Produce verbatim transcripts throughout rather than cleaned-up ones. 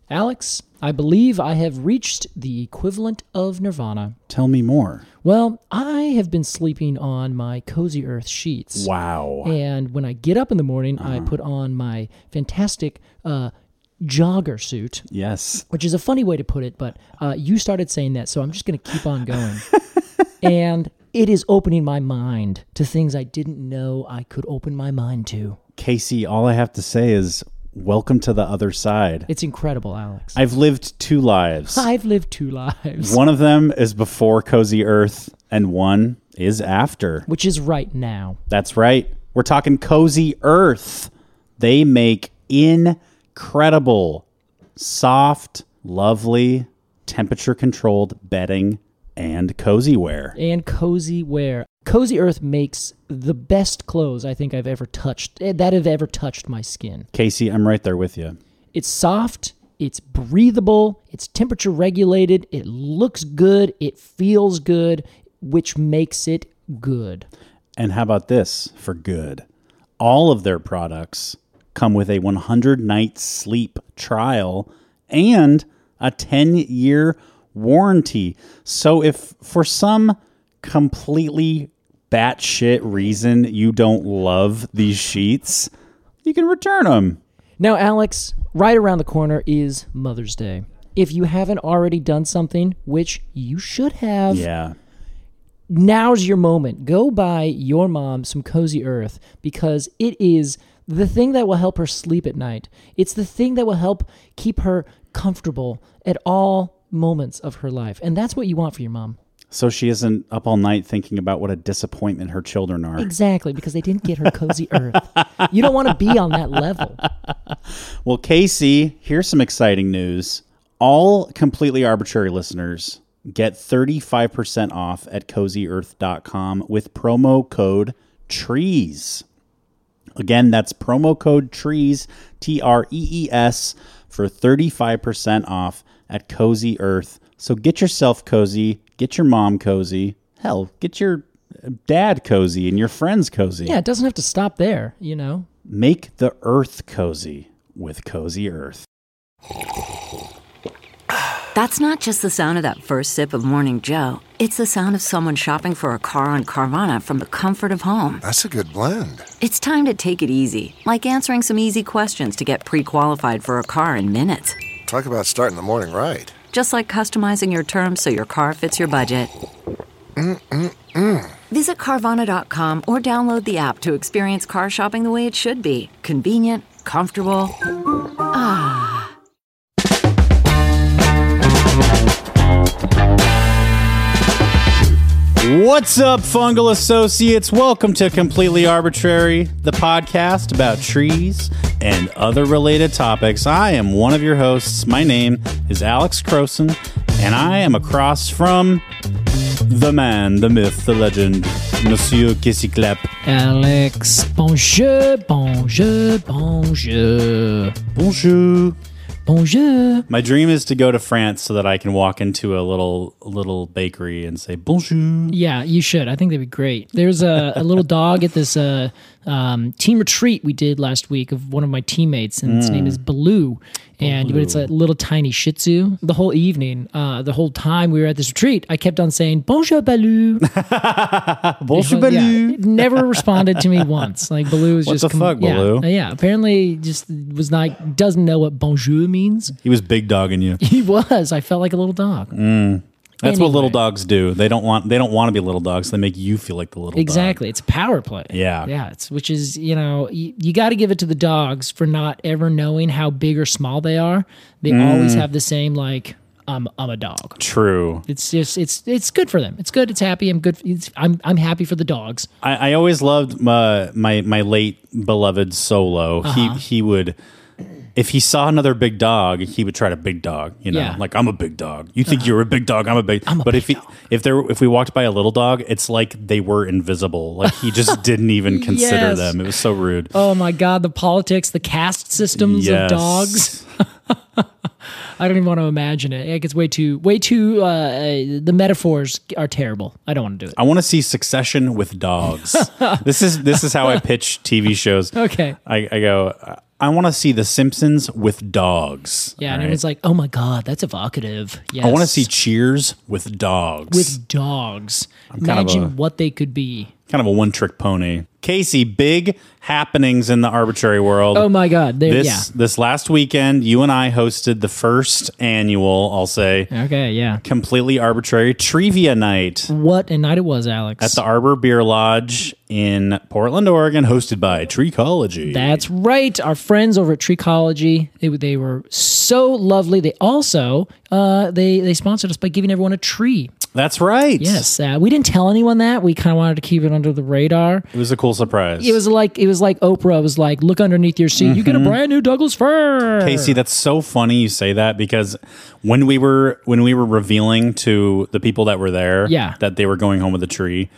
Alex, I believe I have reached the equivalent of nirvana. Tell me more. Well, I have been sleeping on my Cozy Earth sheets. Wow. And when I get up in the morning, uh-huh. I put on my fantastic uh, jogger suit. Yes. Which is a funny way to put it, but uh, you started saying that, so I'm just going to keep on going. And it is opening my mind to things I didn't know I could open my mind to. Casey, all I have to say is welcome to the other side. It's incredible, Alex. I've lived two lives. I've lived two lives. One of them is before Cozy Earth, and one is after. Which is right now. That's right. We're talking Cozy Earth. They make incredible, soft, lovely, temperature-controlled bedding and cozy wear. And cozy wear. Cozy Earth makes the best clothes I think I've ever touched, that have ever touched my skin. Casey, I'm right there with you. It's soft, it's breathable, it's temperature regulated, it looks good, it feels good, which makes it good. And how about this for good? All of their products come with a one hundred night sleep trial and a ten-year warranty. So if for some completely batshit reason you don't love these sheets, you can return them. Now, Alex, right around the corner is Mother's Day. If you haven't already done something, which you should have, yeah, now's your moment. Go buy your mom some Cozy Earth because it is the thing that will help her sleep at night. It's the thing that will help keep her comfortable at all moments of her life. And that's what you want for your mom. So she isn't up all night thinking about what a disappointment her children are. Exactly, because they didn't get her Cozy Earth. You don't want to be on that level. Well, Casey, here's some exciting news. All Completely Arbitrary listeners get thirty-five percent off at cozy earth dot com with promo code TREES. Again, that's promo code TREES, T R E E S, for thirty-five percent off at Cozy Earth. So get yourself cozy, get your mom cozy, hell, get your dad cozy and your friends cozy. Yeah, it doesn't have to stop there, you know. Make the earth cozy with Cozy Earth. That's not just the sound of that first sip of Morning Joe. It's the sound of someone shopping for a car on Carvana from the comfort of home. That's a good blend. It's time to take it easy, like answering some easy questions to get pre-qualified for a car in minutes. Talk about starting the morning right. Just like customizing your terms so your car fits your budget. Mm-mm-mm. Visit Carvana dot com or download the app to experience car shopping the way it should be. Convenient, comfortable. Ah. What's up, Fungal Associates? Welcome to Completely Arbitrary, the podcast about trees and other related topics. I am one of your hosts. My name is Alex Croson, and I am across from the man, the myth, the legend, Monsieur Kissy Clap. Alex, bonjour, bonjour, bonjour. Bonjour. Bonjour. My dream is to go to France so that I can walk into a little little bakery and say bonjour. Yeah, you should. I think that'd be great. There's a, a little dog at this uh, um, team retreat we did last week of one of my teammates, and mm. its name is Baloo. And but it's a little tiny Shih Tzu. The whole evening, uh, the whole time we were at this retreat, I kept on saying "Bonjour, Baloo." Bonjour, Baloo. Yeah, it never responded to me once. Like Baloo was what just the com- fuck, yeah, Baloo? Yeah, apparently just was not doesn't know what bonjour means. He was big dogging you. He was. I felt like a little dog. Mm. That's anyway. what little dogs do. They don't want they don't want to be little dogs. They make you feel like the little exactly. dog. It's a power play. Yeah. Yeah. It's which is, you know, you, you got to give it to the dogs for not ever knowing how big or small they are. They mm. always have the same like I'm I'm a dog. True. It's just it's it's good for them. It's good. It's happy. I'm good. It's, I'm I'm happy for the dogs. I, I always loved my my my late beloved Solo. Uh-huh. He he would. If he saw another big dog, he would try to big dog, you know, Yeah. like I'm a big dog. You think uh, you're a big dog? I'm a big. I'm a but big if he, dog. if there, if we walked by a little dog, it's like they were invisible. Like he just didn't even consider Yes. them. It was so rude. Oh my God, the politics, the caste systems Yes. of dogs. I don't even want to imagine it. Like it's way too, way too. Uh, the metaphors are terrible. I don't want to do it. I want to see Succession with dogs. this is this is how I pitch T V shows. Okay. I, I go. I want to see The Simpsons with dogs. Yeah, all and right? everyone's like, "Oh my god, that's evocative." Yes. I want to see Cheers with dogs. with dogs. kind of Imagine a- what they could be. kind of a one-trick pony. Casey, big happenings in the arbitrary world. Oh my god, there, This yeah. this last weekend, you and I hosted the first annual, I'll say, Okay, yeah. completely arbitrary trivia night What a night it was, Alex. at the Arbor Beer Lodge in Portland, Oregon, hosted by Treecology. That's right. Our friends over at Treecology, they, they were so lovely. They also uh, they they sponsored us by giving everyone a tree. That's right. Yes, uh, we didn't tell anyone that. We kind of wanted to keep it under the radar. It was a cool surprise. It was like it was like Oprah was like, "Look underneath your seat. You get a brand new Douglas fir." Casey, that's so funny you say that because when we were when we were revealing to the people that were there Yeah. that they were going home with a tree,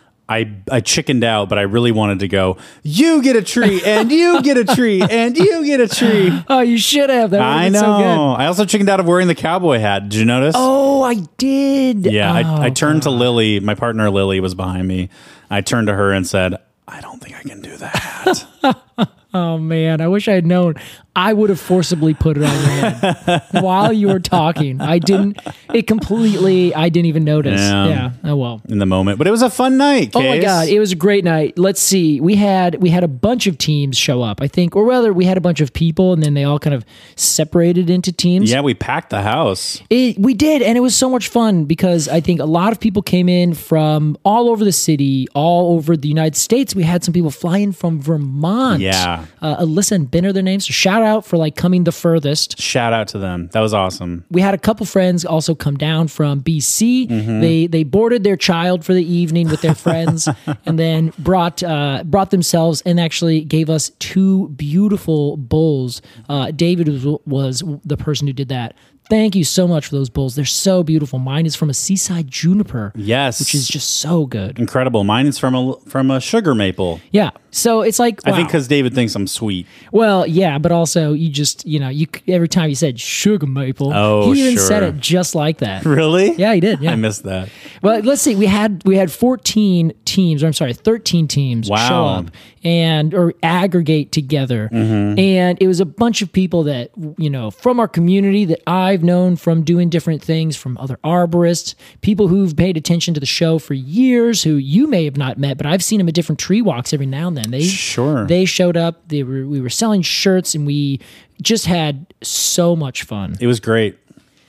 I I chickened out, but I really wanted to go, you get a tree and you get a tree and you get a tree. Oh, you should have. That I would've know. been so good. I also chickened out of wearing the cowboy hat. Did you notice? Oh, I did. Yeah, Oh, I, I turned to Lily. My partner Lily was behind me. I turned to her and said, I don't think I can do that. Oh man, I wish I had known. I would have forcibly put it on your head while you were talking. I didn't. It completely. I didn't even notice. Yeah. Yeah. Oh well. In the moment. But it was a fun night, Oh my Case. god, it was a great night. Let's see. We had we had a bunch of teams show up, I think, or rather we had a bunch of people and then they all kind of separated into teams. Yeah, we packed the house. It, we did, and it was so much fun because I think a lot of people came in from all over the city, all over the United States. We had some people fly in from Vermont. Yeah. Uh, Alyssa and Ben are their names. So shout out for like coming the furthest. Shout out to them. That was awesome. We had a couple friends also come down from B C. Mm-hmm. They they boarded their child for the evening with their friends, and then brought uh, brought themselves and actually gave us two beautiful bowls. Uh, David was, was the person who did that. Thank you so much for those bowls. They're so beautiful. Mine is from a Seaside Juniper. Yes. Which is just so good. incredible. Mine is from a from a sugar maple. Yeah. So it's like, I wow. think because David thinks I'm sweet. Well, yeah, but also you just, you know, you every time you said sugar maple, Oh, he even sure. said it just like that. Really? Yeah, he did. Yeah. I missed that. Well, let's see. We had we had fourteen teams, or I'm sorry, thirteen teams Wow. show up and or aggregate together, Mm-hmm. and it was a bunch of people that you know from our community that I've known from doing different things, from other arborists, people who've paid attention to the show for years, who you may have not met, but I've seen them at different tree walks every now and then. They Sure. they showed up. They were we were selling shirts, and we just had so much fun. It was great.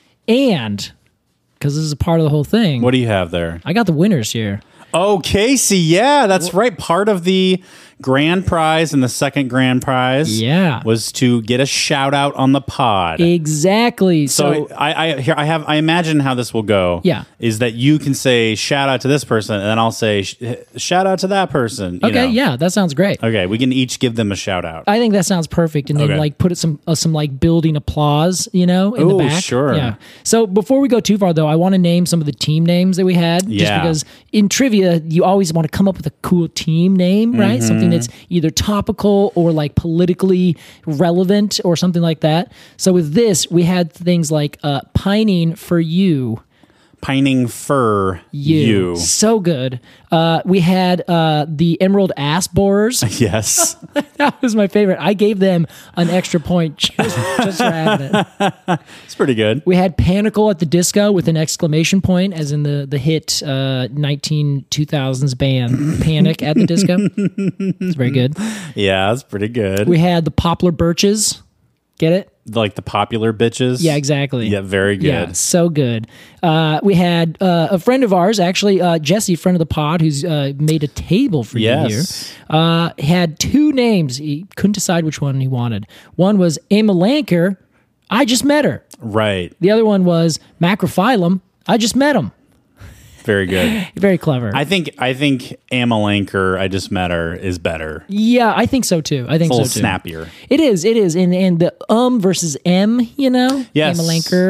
And because this is a part of the whole thing, What do you have there? I got the winners here. Oh, Casey. Yeah, that's right. Part of the grand prize and the second grand prize Yeah. was to get a shout out on the pod. Exactly. So, So I, I here I have I imagine how this will go. Yeah. is that you can say shout out to this person, and then I'll say sh- shout out to that person. you okay, know? yeah, that sounds great. Okay, we can each give them a shout out. I think that sounds perfect, and then Okay. like put it some uh, some like building applause, you know, in Ooh, the back. sure. Yeah. So before we go too far, though, I want to name some of the team names that we had, just Yeah. because in trivia you always want to come up with a cool team name, right? Mm-hmm. Something that's either topical or like politically relevant or something like that. So with this, we had things like uh, pining for you. Pining fur You. you. So good. Uh, we had uh, the Emerald Ass Borers. Yes. That was my favorite. I gave them an extra point just, just for having it. It's pretty good. We had Panicle at the Disco with an exclamation point, as in the, the hit uh, nineteen two thousands band Panic at the Disco. It's very good. Yeah, that's pretty good. We had the Poplar Birches. Get it? Like the popular bitches. Yeah, exactly. Yeah, very good. Yeah, so good. Uh, we had uh, a friend of ours, actually, uh, Jesse, friend of the pod, who's uh, made a table for Yes. you here. Uh, had two names. He couldn't decide which one he wanted. One was Emma Lanker. I just met her. Right. The other one was Macrophyllum. I just met him. Very good. Very clever. I think I think Amalanker, I just met her, is better. yeah, I think so too. I think It's a so little too. snappier. It is. It is. And and the um versus M, you know, Yes. Emma Lanker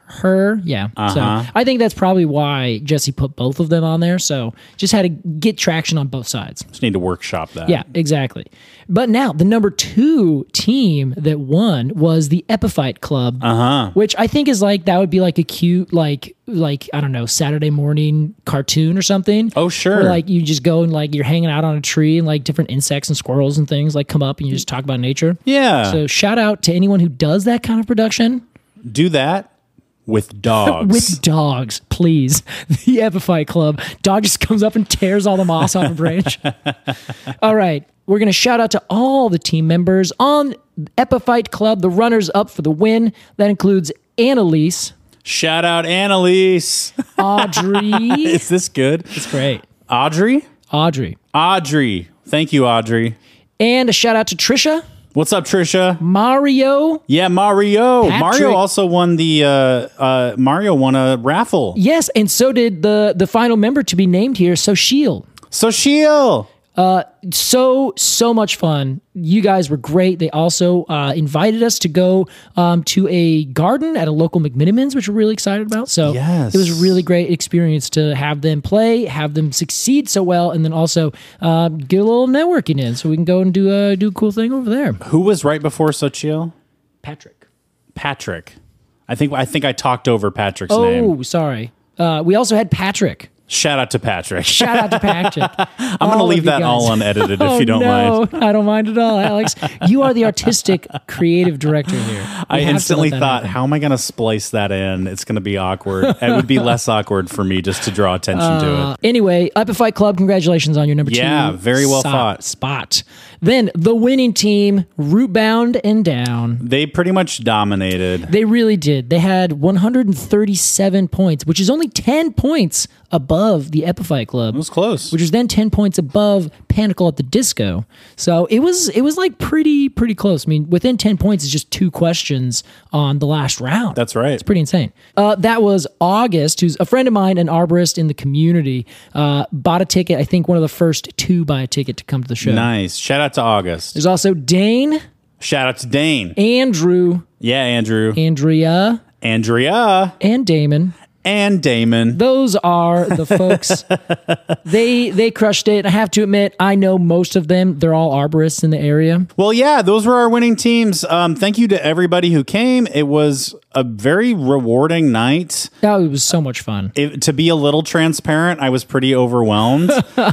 Her, yeah. Uh-huh. So I think that's probably why Jesse put both of them on there. So just had to get traction on both sides. Just need to workshop that. Yeah, exactly. But now the number two team that won was the Epiphyte Club, Uh-huh. which I think is like that would be like a cute like like I don't know Saturday morning cartoon or something. Oh, sure. Where like you just go and like you're hanging out on a tree and like different insects and squirrels and things like come up and you just talk about nature. Yeah. So shout out to anyone who does that kind of production. Do that with dogs. With dogs, please. The Epiphyte Club. Dog just comes up and tears all the moss off a branch. All right. We're going to shout out to all the team members on Epiphyte Club, the runners up for the win. That includes Annalise, Shout out Annalise. Audrey. Is this good? It's great. Audrey? Audrey. Audrey. Thank you, Audrey. And a shout out to Trisha, What's up, Trisha? Mario. Yeah, Mario. Patrick. Mario also won the uh, uh, Mario won a raffle. Yes, and so did the the final member to be named here, Soshil. Soshil. So, so much fun. You guys were great. They also uh, invited us to go um, to a garden at a local McMinimans, which we're really excited about. So Yes. it was a really great experience to have them play, have them succeed so well, and then also uh, get a little networking in so we can go and do a, do a cool thing over there. Who was right before Sochil? Patrick. Patrick. I think I think I talked over Patrick's Oh, name. sorry. Uh, we also had Patrick. Shout out to Patrick. Shout out to Patrick. I'm going to leave that all unedited if oh, you don't no, mind. I don't mind at all, Alex. You are the artistic, creative director here. We I have to instantly let that thought, happen. how am I going to splice that in? It's going to be awkward. It would be less awkward for me just to draw attention to Uh, it. Anyway, Epiphyte Club, congratulations on your number Yeah, two. very well so- fought. Spot. Then the winning team, Rootbound and Down. They pretty much dominated. They really did. They had one hundred thirty-seven points, which is only ten points above the Epiphyte Club. It was close. Which is then ten points above Panicle at the Disco. So it was it was like pretty pretty close. I mean, within ten points is just two questions on the last round. That's right. It's pretty insane. Uh, that was August, who's a friend of mine, an arborist in the community, uh, bought a ticket. I think one of the first to buy a ticket to come to the show. Nice. Shout out to August. There's also Dane, Shout out to Dane. Andrew, Yeah, Andrew. Andrea, Andrea. and Damon. And Damon. Those are the folks. they they crushed it. I have to admit, I know most of them. They're all arborists in the area. Well, yeah, those were our winning teams. Um, thank you to everybody who came. It was a very rewarding night. Oh, it was so much fun. It, to be a little transparent, I was pretty overwhelmed.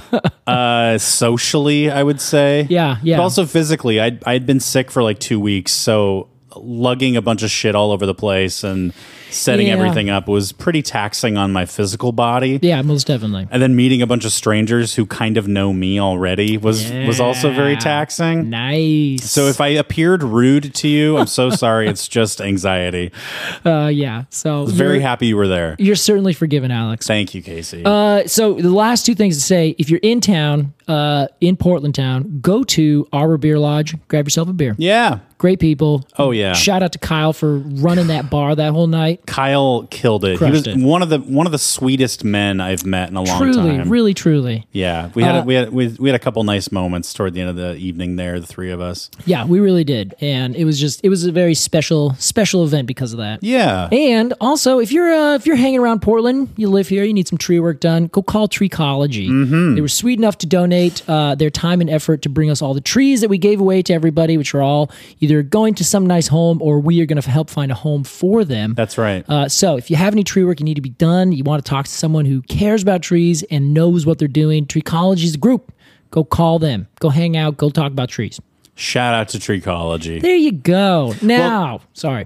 uh, socially, I would say. Yeah, yeah. But also physically. I'd, I'd been sick for like two weeks, so lugging a bunch of shit all over the place and setting Yeah. everything up was pretty taxing on my physical body. Yeah, most definitely. And then meeting a bunch of strangers who kind of know me already was was also very Yeah. taxing. Nice. So if I appeared rude to you, I'm so sorry. It's just anxiety. uh, yeah. So Very you're, happy you were there. you're certainly forgiven, Alex. Thank you, Casey. Uh, so the last two things to say: if you're in town, uh, in Portland town, go to Arbor Beer Lodge, grab yourself a beer. yeah. Great people. Oh, yeah. Shout out to Kyle for running that bar that whole night. Kyle killed it. Crushed he was it. one of the one of the sweetest men I've met in a long Truly, time. really, truly. Yeah, we had Uh, a, we had we, we had a couple nice moments toward the end of the evening there, the three of us. Yeah, we really did, and it was just it was a very special special event because of that. Yeah. And also, if you're uh, if you're hanging around Portland, you live here, you need some tree work done, go call Treecology. Mm-hmm. They were sweet enough to donate uh, their time and effort to bring us all the trees that we gave away to everybody, which are all either going to some nice home or we are going to help find a home for them. That's right. Uh, so if you have any tree work you need to be done, you want to talk to someone who cares about trees and knows what they're doing, Treecology is the group. Go call them. Go hang out. Go talk about trees. Shout out to Treecology. There you go. Now, sorry.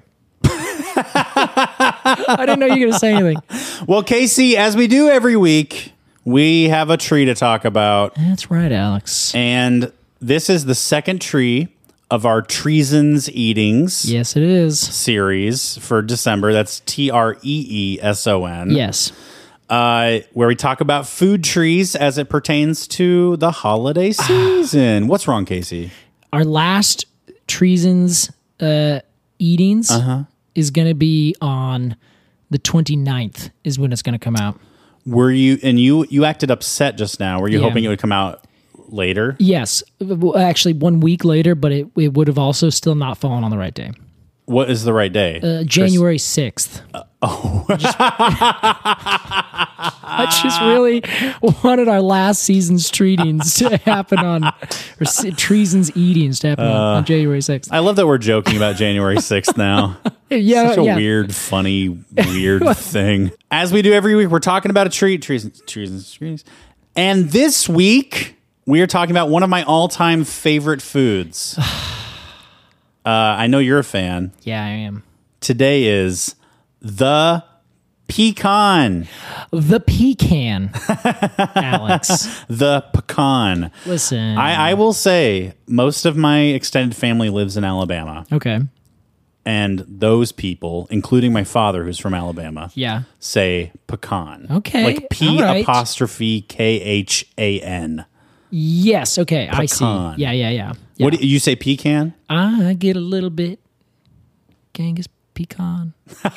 I didn't know you were going to say anything. Well, Casey, as we do every week, we have a tree to talk about, That's right, Alex. and this is the second tree of our Treasons Eatings Yes, it is. series for December. That's T R E E S O N. Yes. Uh, where we talk about food trees as it pertains to the holiday season. What's wrong, Casey? Our last Treasons uh, eatings Uh-huh. is going to be on the twenty-ninth is when it's going to come out. Were you and you you acted upset just now? Were you Yeah. hoping it would come out later? Yes. Well, actually, one week later, but it, it would have also still not fallen on the right day. What is the right day? Uh, January sixth. Uh, oh. I just really wanted our last season's treatings to happen on, or se- treason's eatings to happen uh, on, on January sixth. I love that we're joking about January sixth now. Yeah, Such a yeah. weird, funny, weird thing. As we do every week, we're talking about a treat, treason's, treason's treatings. And this week, we are talking about one of my all-time favorite foods. Uh, I know you're a fan. Yeah, I am. Today is the pecan. The pecan, Alex. The pecan. Listen. I, I will say most of my extended family lives in Alabama. Okay. And those people, including my father, who's from Alabama, yeah, say pecan. Okay. Like P right. apostrophe K H A N. Yes. Okay. Pecan. I see. Yeah, yeah, yeah. yeah. What do you say, pecan? I get a little bit Genghis pecan.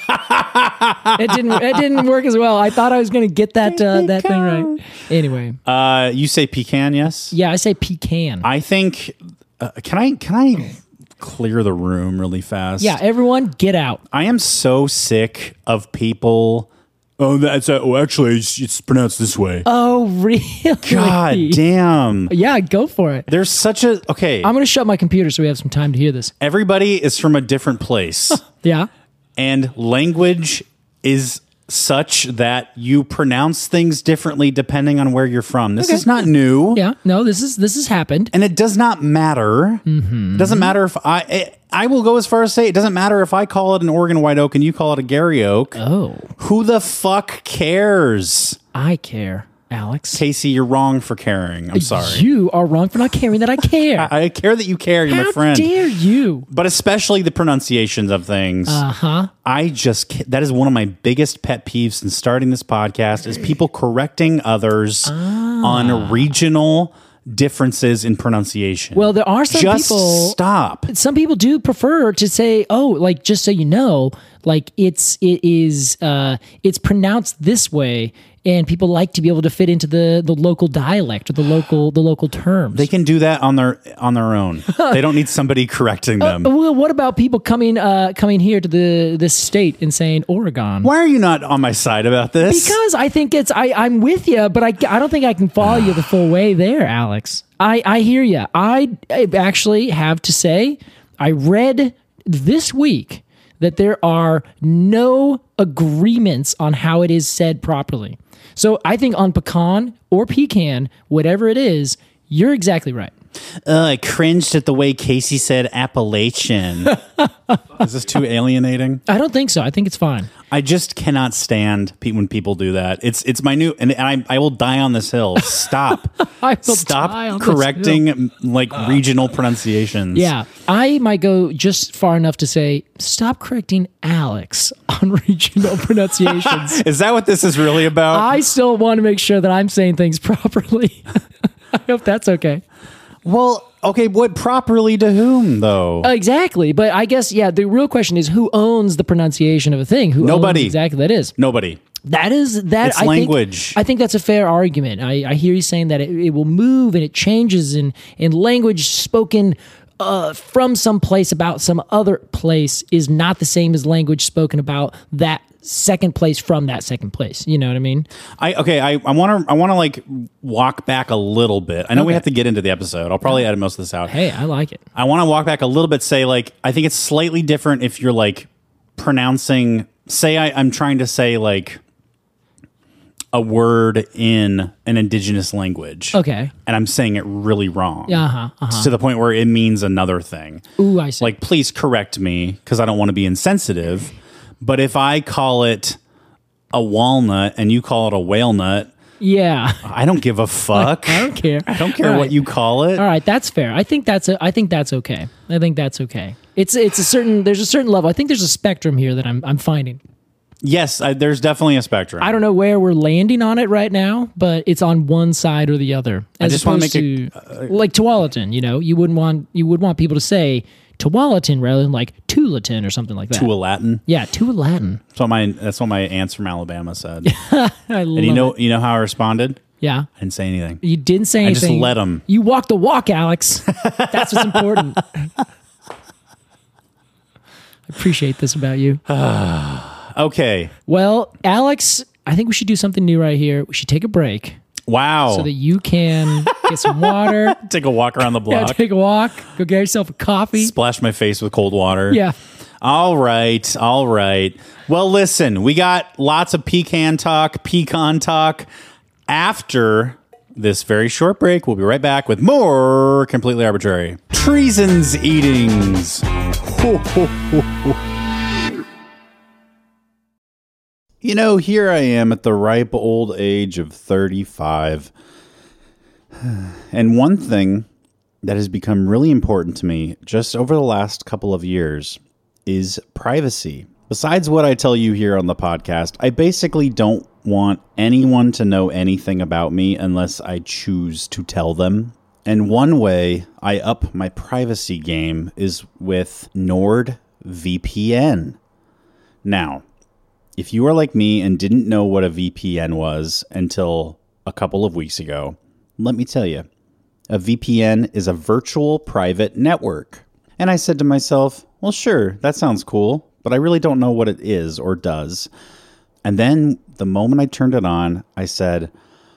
it didn't. It didn't work as well. I thought I was going to get that uh, that thing right. Anyway. Uh, you say pecan? Yes. Yeah, I say pecan. I think. Uh, can I? Can I clear the room really fast? Yeah. Everyone, get out. I am so sick of people. Oh, that's uh, oh, actually, it's, it's pronounced this way. Oh, really? God damn. Yeah, go for it. There's such a okay. I'm going to shut my computer so we have some time to hear this. Everybody is from a different place. Yeah. And language is such that you pronounce things differently depending on where you're from. This Okay. is not new. Yeah. No, this is this has happened. And it does not matter. Mm-hmm. It doesn't matter if I it, I will go as far as say it doesn't matter if I call it an Oregon white oak and you call it a Gary oak. Oh. Who the fuck cares? I care, Alex. Casey, you're wrong for caring. I'm sorry. You are wrong for not caring that I care. I, I care that you care. You're How my friend. dare you? But especially the pronunciations of things. Uh-huh. I just, ca- that is one of my biggest pet peeves since starting this podcast is people correcting others Ah. on regional differences in pronunciation. Well, there are some just people. stop. Some people do prefer to say, "Oh, like just so you know, like it's it is uh, it's pronounced this way," and people like to be able to fit into the, the local dialect or the local the local terms. They can do that on their on their own. They don't need somebody correcting them. Uh, well, what about people coming uh, coming here to the this state and saying Oregon? Why are you not on my side about this? Because I think it's I I'm with you, but I, I don't think I can follow you the full way there, Alex. I I hear you. I, I actually have to say I read this week that there are no agreements on how it is said properly. So I think on pecan or pecan, whatever it is, you're exactly right. Uh, I cringed at the way Casey said Appalachian. Is this too alienating? I don't think so. I think it's fine. I just cannot stand pe- when people do that. It's it's my new, and, and I I will die on this hill. Stop. I will Stop die on this correcting hill. like regional pronunciations. Yeah, I might go just far enough to say, stop correcting Alex on regional pronunciations. Is that what this is really about? I still want to make sure that I'm saying things properly. I hope that's okay. Well, okay, what properly to whom though? Exactly, but I guess yeah. The real question is who owns the pronunciation of a thing? Who Nobody. owns exactly that is? Nobody. That is that. It's I language. Think, I think that's a fair argument. I, I hear you saying that it, it will move and it changes in in language spoken uh, from some place about some other place is not the same as language spoken about that second place from that second place. You know what I mean? I okay. I I want to I want to like walk back a little bit. I know we Okay. have to get into the episode. I'll probably edit most of this out. Hey, I like it. I want to walk back a little bit. Say like I think it's slightly different if you're like pronouncing. Say I, I'm trying to say like a word in an indigenous language. Okay. And I'm saying it really wrong. Uh-huh, uh-huh. To the point where it means another thing. Ooh, I see. Like, please correct me because I don't want to be insensitive. But if I call it a walnut and you call it a whale nut, yeah. I don't give a fuck. I don't care. I don't care All what right. you call it. All right, that's fair. I think that's a, I think that's okay. I think that's okay. It's it's a certain there's a certain level. I think there's a spectrum here that I'm I'm finding. Yes, I, there's definitely a spectrum. I don't know where we're landing on it right now, but it's on one side or the other. As just wanna opposed make to like Tualatin, you know, you wouldn't want you would want people to say Tualatin rather than like Tualatin or something like that. To a Latin. Yeah, Tualatin. That's what my that's what my aunts from Alabama said. I love And you know it. you know how I responded? Yeah. I didn't say anything. You didn't say I just anything. let 'em. You walked the walk, Alex. That's what's important. appreciate this about you. Okay. Well, Alex, I think we should do something new right here. We should take a break Wow. so that you can get some water. Take a walk around the Yeah, block. take a walk. Go get yourself a coffee. Splash my face with cold water. Yeah. All right. All right. Well, listen, we got lots of pecan talk, pecan talk after this very short break. We'll be right back with more Completely Arbitrary. Treasons eatings. Ho, ho, ho, ho. You know, here I am at the ripe old age of thirty-five. And one thing that has become really important to me just over the last couple of years is privacy. Besides what I tell you here on the podcast, I basically don't want anyone to know anything about me unless I choose to tell them. And one way I up my privacy game is with NordVPN. Now, if you are like me and didn't know what a V P N was until a couple of weeks ago, let me tell you, a V P N is a virtual private network. And I said to myself, well, sure, that sounds cool, but I really don't know what it is or does. And then the moment I turned it on, I said,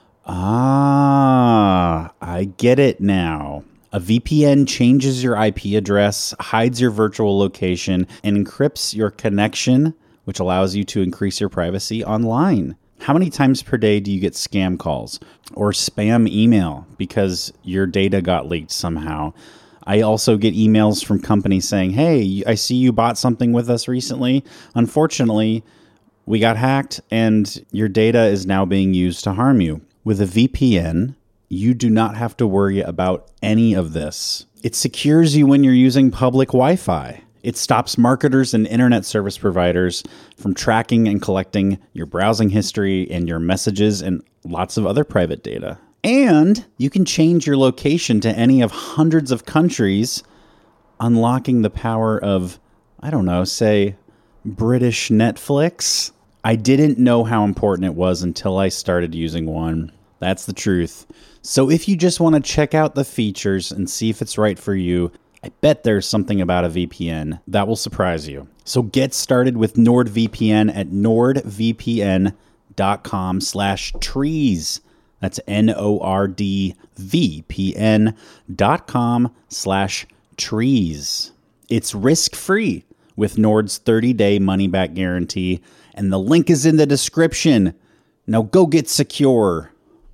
ah, I get it now. A V P N changes your I P address, hides your virtual location, and encrypts your connection, which allows you to increase your privacy online. How many times per day do you get scam calls or spam email because your data got leaked somehow? I also get emails from companies saying, hey, I see you bought something with us recently. Unfortunately, we got hacked and your data is now being used to harm you. With a V P N, you do not have to worry about any of this. It secures you when you're using public Wi-Fi. It stops marketers and internet service providers from tracking and collecting your browsing history and your messages and lots of other private data. And you can change your location to any of hundreds of countries, unlocking the power of, I don't know, say, British Netflix. I didn't know how important it was until I started using one. That's the truth. So if you just want to check out the features and see if it's right for you, I bet there's something about a V P N that will surprise you. So get started with NordVPN at nordvpn.com slash trees. That's N-O-R-D-V-P-N dot com slash trees. It's risk-free with Nord's thirty-day money-back guarantee, and the link is in the description. Now go get secure.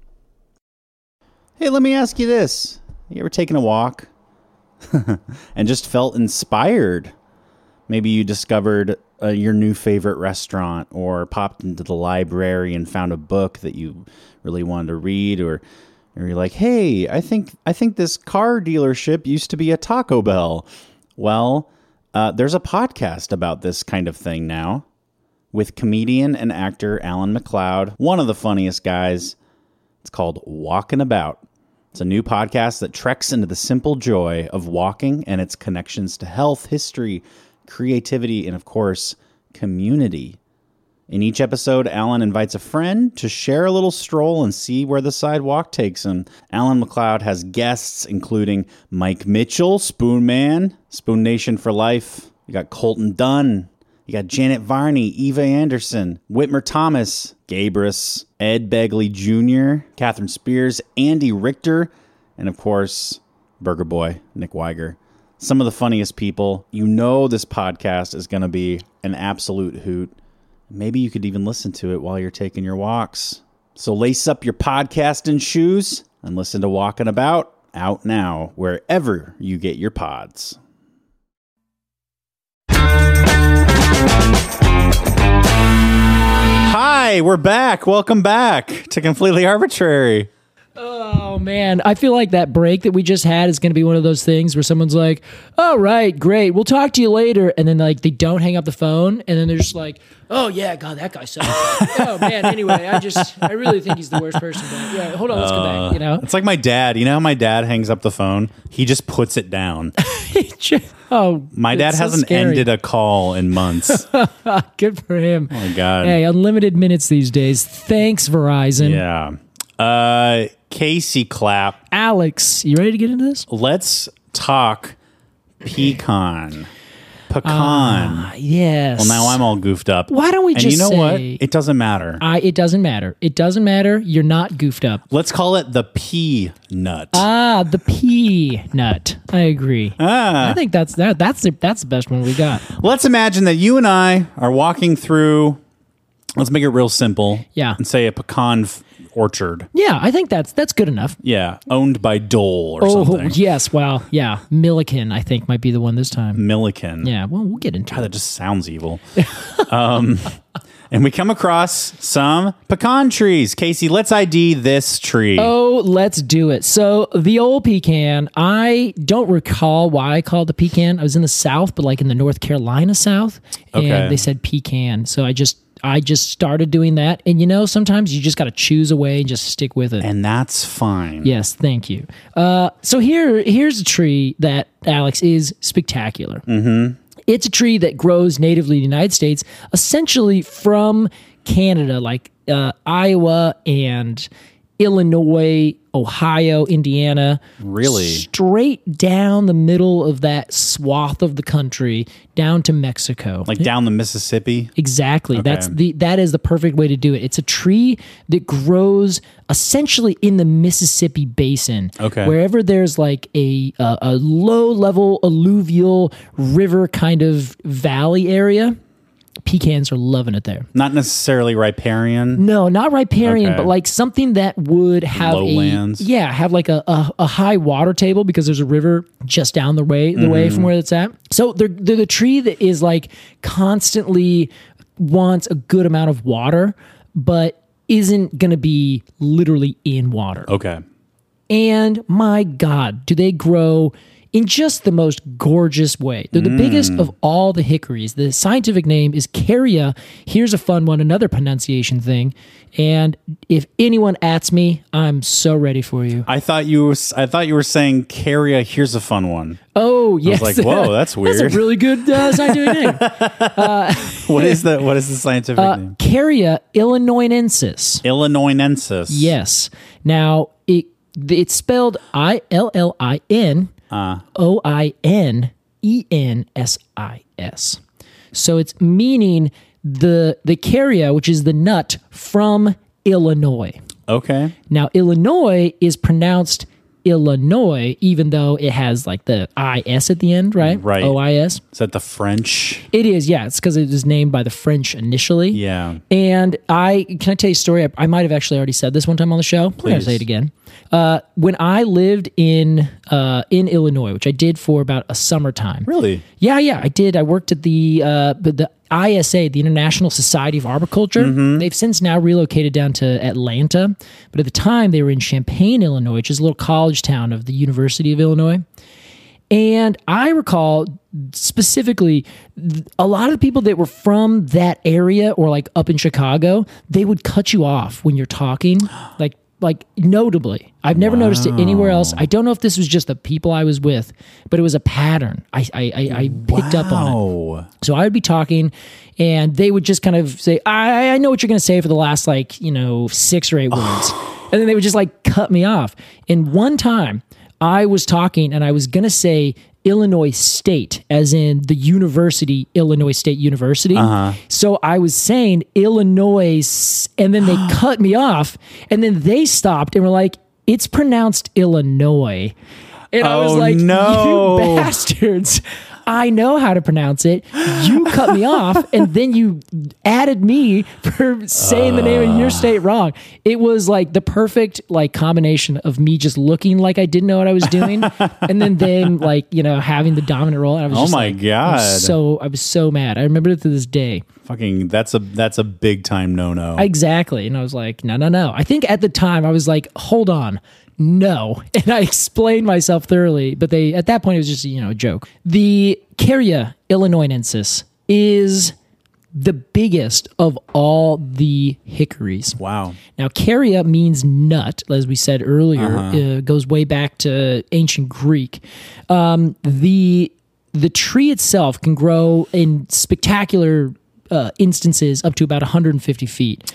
Hey, let me ask you this. You ever taken a walk and just felt inspired? Maybe you discovered uh, your new favorite restaurant, or popped into the library and found a book that you really wanted to read, or or you're like, hey, I think I think this car dealership used to be a Taco Bell. Well, uh, there's a podcast about this kind of thing now with comedian and actor Alan McLeod, one of the funniest guys. It's called Walking About. It's a new podcast that treks into the simple joy of walking and its connections to health, history, creativity, and of course, community. In each episode, Alan invites a friend to share a little stroll and see where the sidewalk takes him. Alan McLeod has guests including Mike Mitchell, Spoon Man, Spoon Nation for life. You got Colton Dunn. You got Janet Varney, Eva Anderson, Whitmer Thomas, Gabrus, Ed Begley Junior, Catherine Spears, Andy Richter, and of course, Burger Boy, Nick Weiger. Some of the funniest people. You know this podcast is going to be an absolute hoot. Maybe you could even listen to it while you're taking your walks. So lace up your podcasting shoes and listen to Walking About, out now, wherever you get your pods. Hi, we're back. Welcome back to Completely Arbitrary. Oh, man. I feel like that break that we just had is going to be one of those things where someone's like, oh, right, great. We'll talk to you later. And then like they don't hang up the phone. And then they're just like, oh, yeah, God, that guy sucks. Oh, man. Anyway, I just, I really think he's the worst person. But yeah, hold on, let's go back. You know, It's like my dad. You know how my dad hangs up the phone? He just puts it down. Oh, My dad so hasn't scary. ended a call in months. Good for him. Oh, my God. Hey, unlimited minutes these days. Thanks, Verizon. Yeah. Uh, Casey Clapp. Alex, you ready to get into this? Let's talk pecan. Pecan. Yes. Well, now I'm all goofed up. Why don't we and just you know say- what? It doesn't matter. I, it doesn't matter. It doesn't matter. You're not goofed up. Let's call it the pea nut. Ah, the pea nut. I agree. Ah. I think that's that. That's the, that's the best one we got. Let's imagine that you and I are walking through, let's make it real simple. Yeah. And say a pecan f- orchard. Yeah, I think that's that's good enough. Yeah. Owned by Dole or Oh something. yes, well, yeah, Milliken I think might be the one this time. Milliken. Yeah, well, we'll get into God, it. that just sounds evil. um, and we come across some pecan trees. Casey, let's I D this tree. Oh, let's do it. So the old pecan, I don't recall why I called the pecan. I was in the South, but like in the North Carolina South, and Okay. they said pecan. So I just I just started doing that. And you know, sometimes you just got to choose a way and just stick with it. And that's fine. Yes, thank you. Uh, so here, here's a tree that, Alex, is spectacular. Mm-hmm. It's a tree that grows natively in the United States, essentially from Canada, like uh, Iowa and Illinois, Ohio, Indiana. Really? Straight down the middle of that swath of the country, down to Mexico. Like down the Mississippi. Exactly. Okay. That's the that is the perfect way to do it. It's a tree that grows essentially in the Mississippi basin. Okay. Wherever there's like a a, a low level alluvial river kind of valley area, pecans are loving it there. Not necessarily riparian. No, not riparian, Okay. but like something that would have Lowlands. a yeah, have like a, a, a high water table because there's a river just down the way the way Mm-hmm. from where it's at. So they're, they're the tree that is like constantly wants a good amount of water, but isn't going to be literally in water. Okay. And my God, do they grow in just the most gorgeous way. They're the biggest of all the hickories. The scientific name is Carya. Here's a fun one, another pronunciation thing. And if anyone ats me, I'm so ready for you. I thought you were. I thought you were saying Carya. Here's a fun one. Oh, yes. like, whoa, that's That's weird. a really good uh, scientific name. What is the What is the scientific Uh, name? Carya illinoinensis. Illinoinensis. Yes. Now, it it's spelled I L L I N O I N E N S I S. So it's meaning the the carya, which is the nut from Illinois. Okay. Now, Illinois is pronounced Illinois, even though it has like the I S at the end, right? Right. O I S. Is that the French? It is, yeah. It's because it was named by the French initially. Yeah. And I can I tell you a story? I, I might have actually already said this one time on the show. Please. I'm gonna say it again. Uh, when I lived in uh, in Illinois, which I did for about a summertime. Really? Yeah, yeah, I did. I worked at the uh, the I S A, the International Society of Arboriculture. Mm-hmm. They've since now relocated down to Atlanta, but at the time they were in Champaign, Illinois, which is a little college town of the University of Illinois. And I recall specifically th- a lot of the people that were from that area or like up in Chicago, they would cut you off when you're talking, like like notably. I've never noticed it anywhere else. I don't know if this was just the people I was with, but it was a pattern. I I, I, I picked up on it. Oh. So I would be talking, and they would just kind of say, I, I know what you're going to say for the last, like, you know, six or eight words. And then they would just, like, cut me off. And one time, I was talking, and I was going to say Illinois State, as in the university, Illinois State University. So I was saying Illinois, and then they cut me off, and then they stopped and were like, it's pronounced Illinois. And I was Oh, like, no. you bastards. I know how to pronounce it. You cut me off, and then you added me for saying the name of your state wrong. It was like the perfect like combination of me just looking like I didn't know what I was doing, and then them like you know having the dominant role. And I was Oh just my like, I God. was so I was so mad. I remember it to this day. Fucking. That's a that's a big time no no. Exactly, and I was like, no, no, no. I think at the time I was like, hold on. No. And I explained myself thoroughly, but they at that point it was just, you know, a joke. The Carya illinoinensis is the biggest of all the hickories. Wow. Now, Carya means nut, as we said earlier. Uh, goes way back to ancient Greek. Um, the the tree itself can grow in spectacular uh, instances up to about one hundred fifty feet.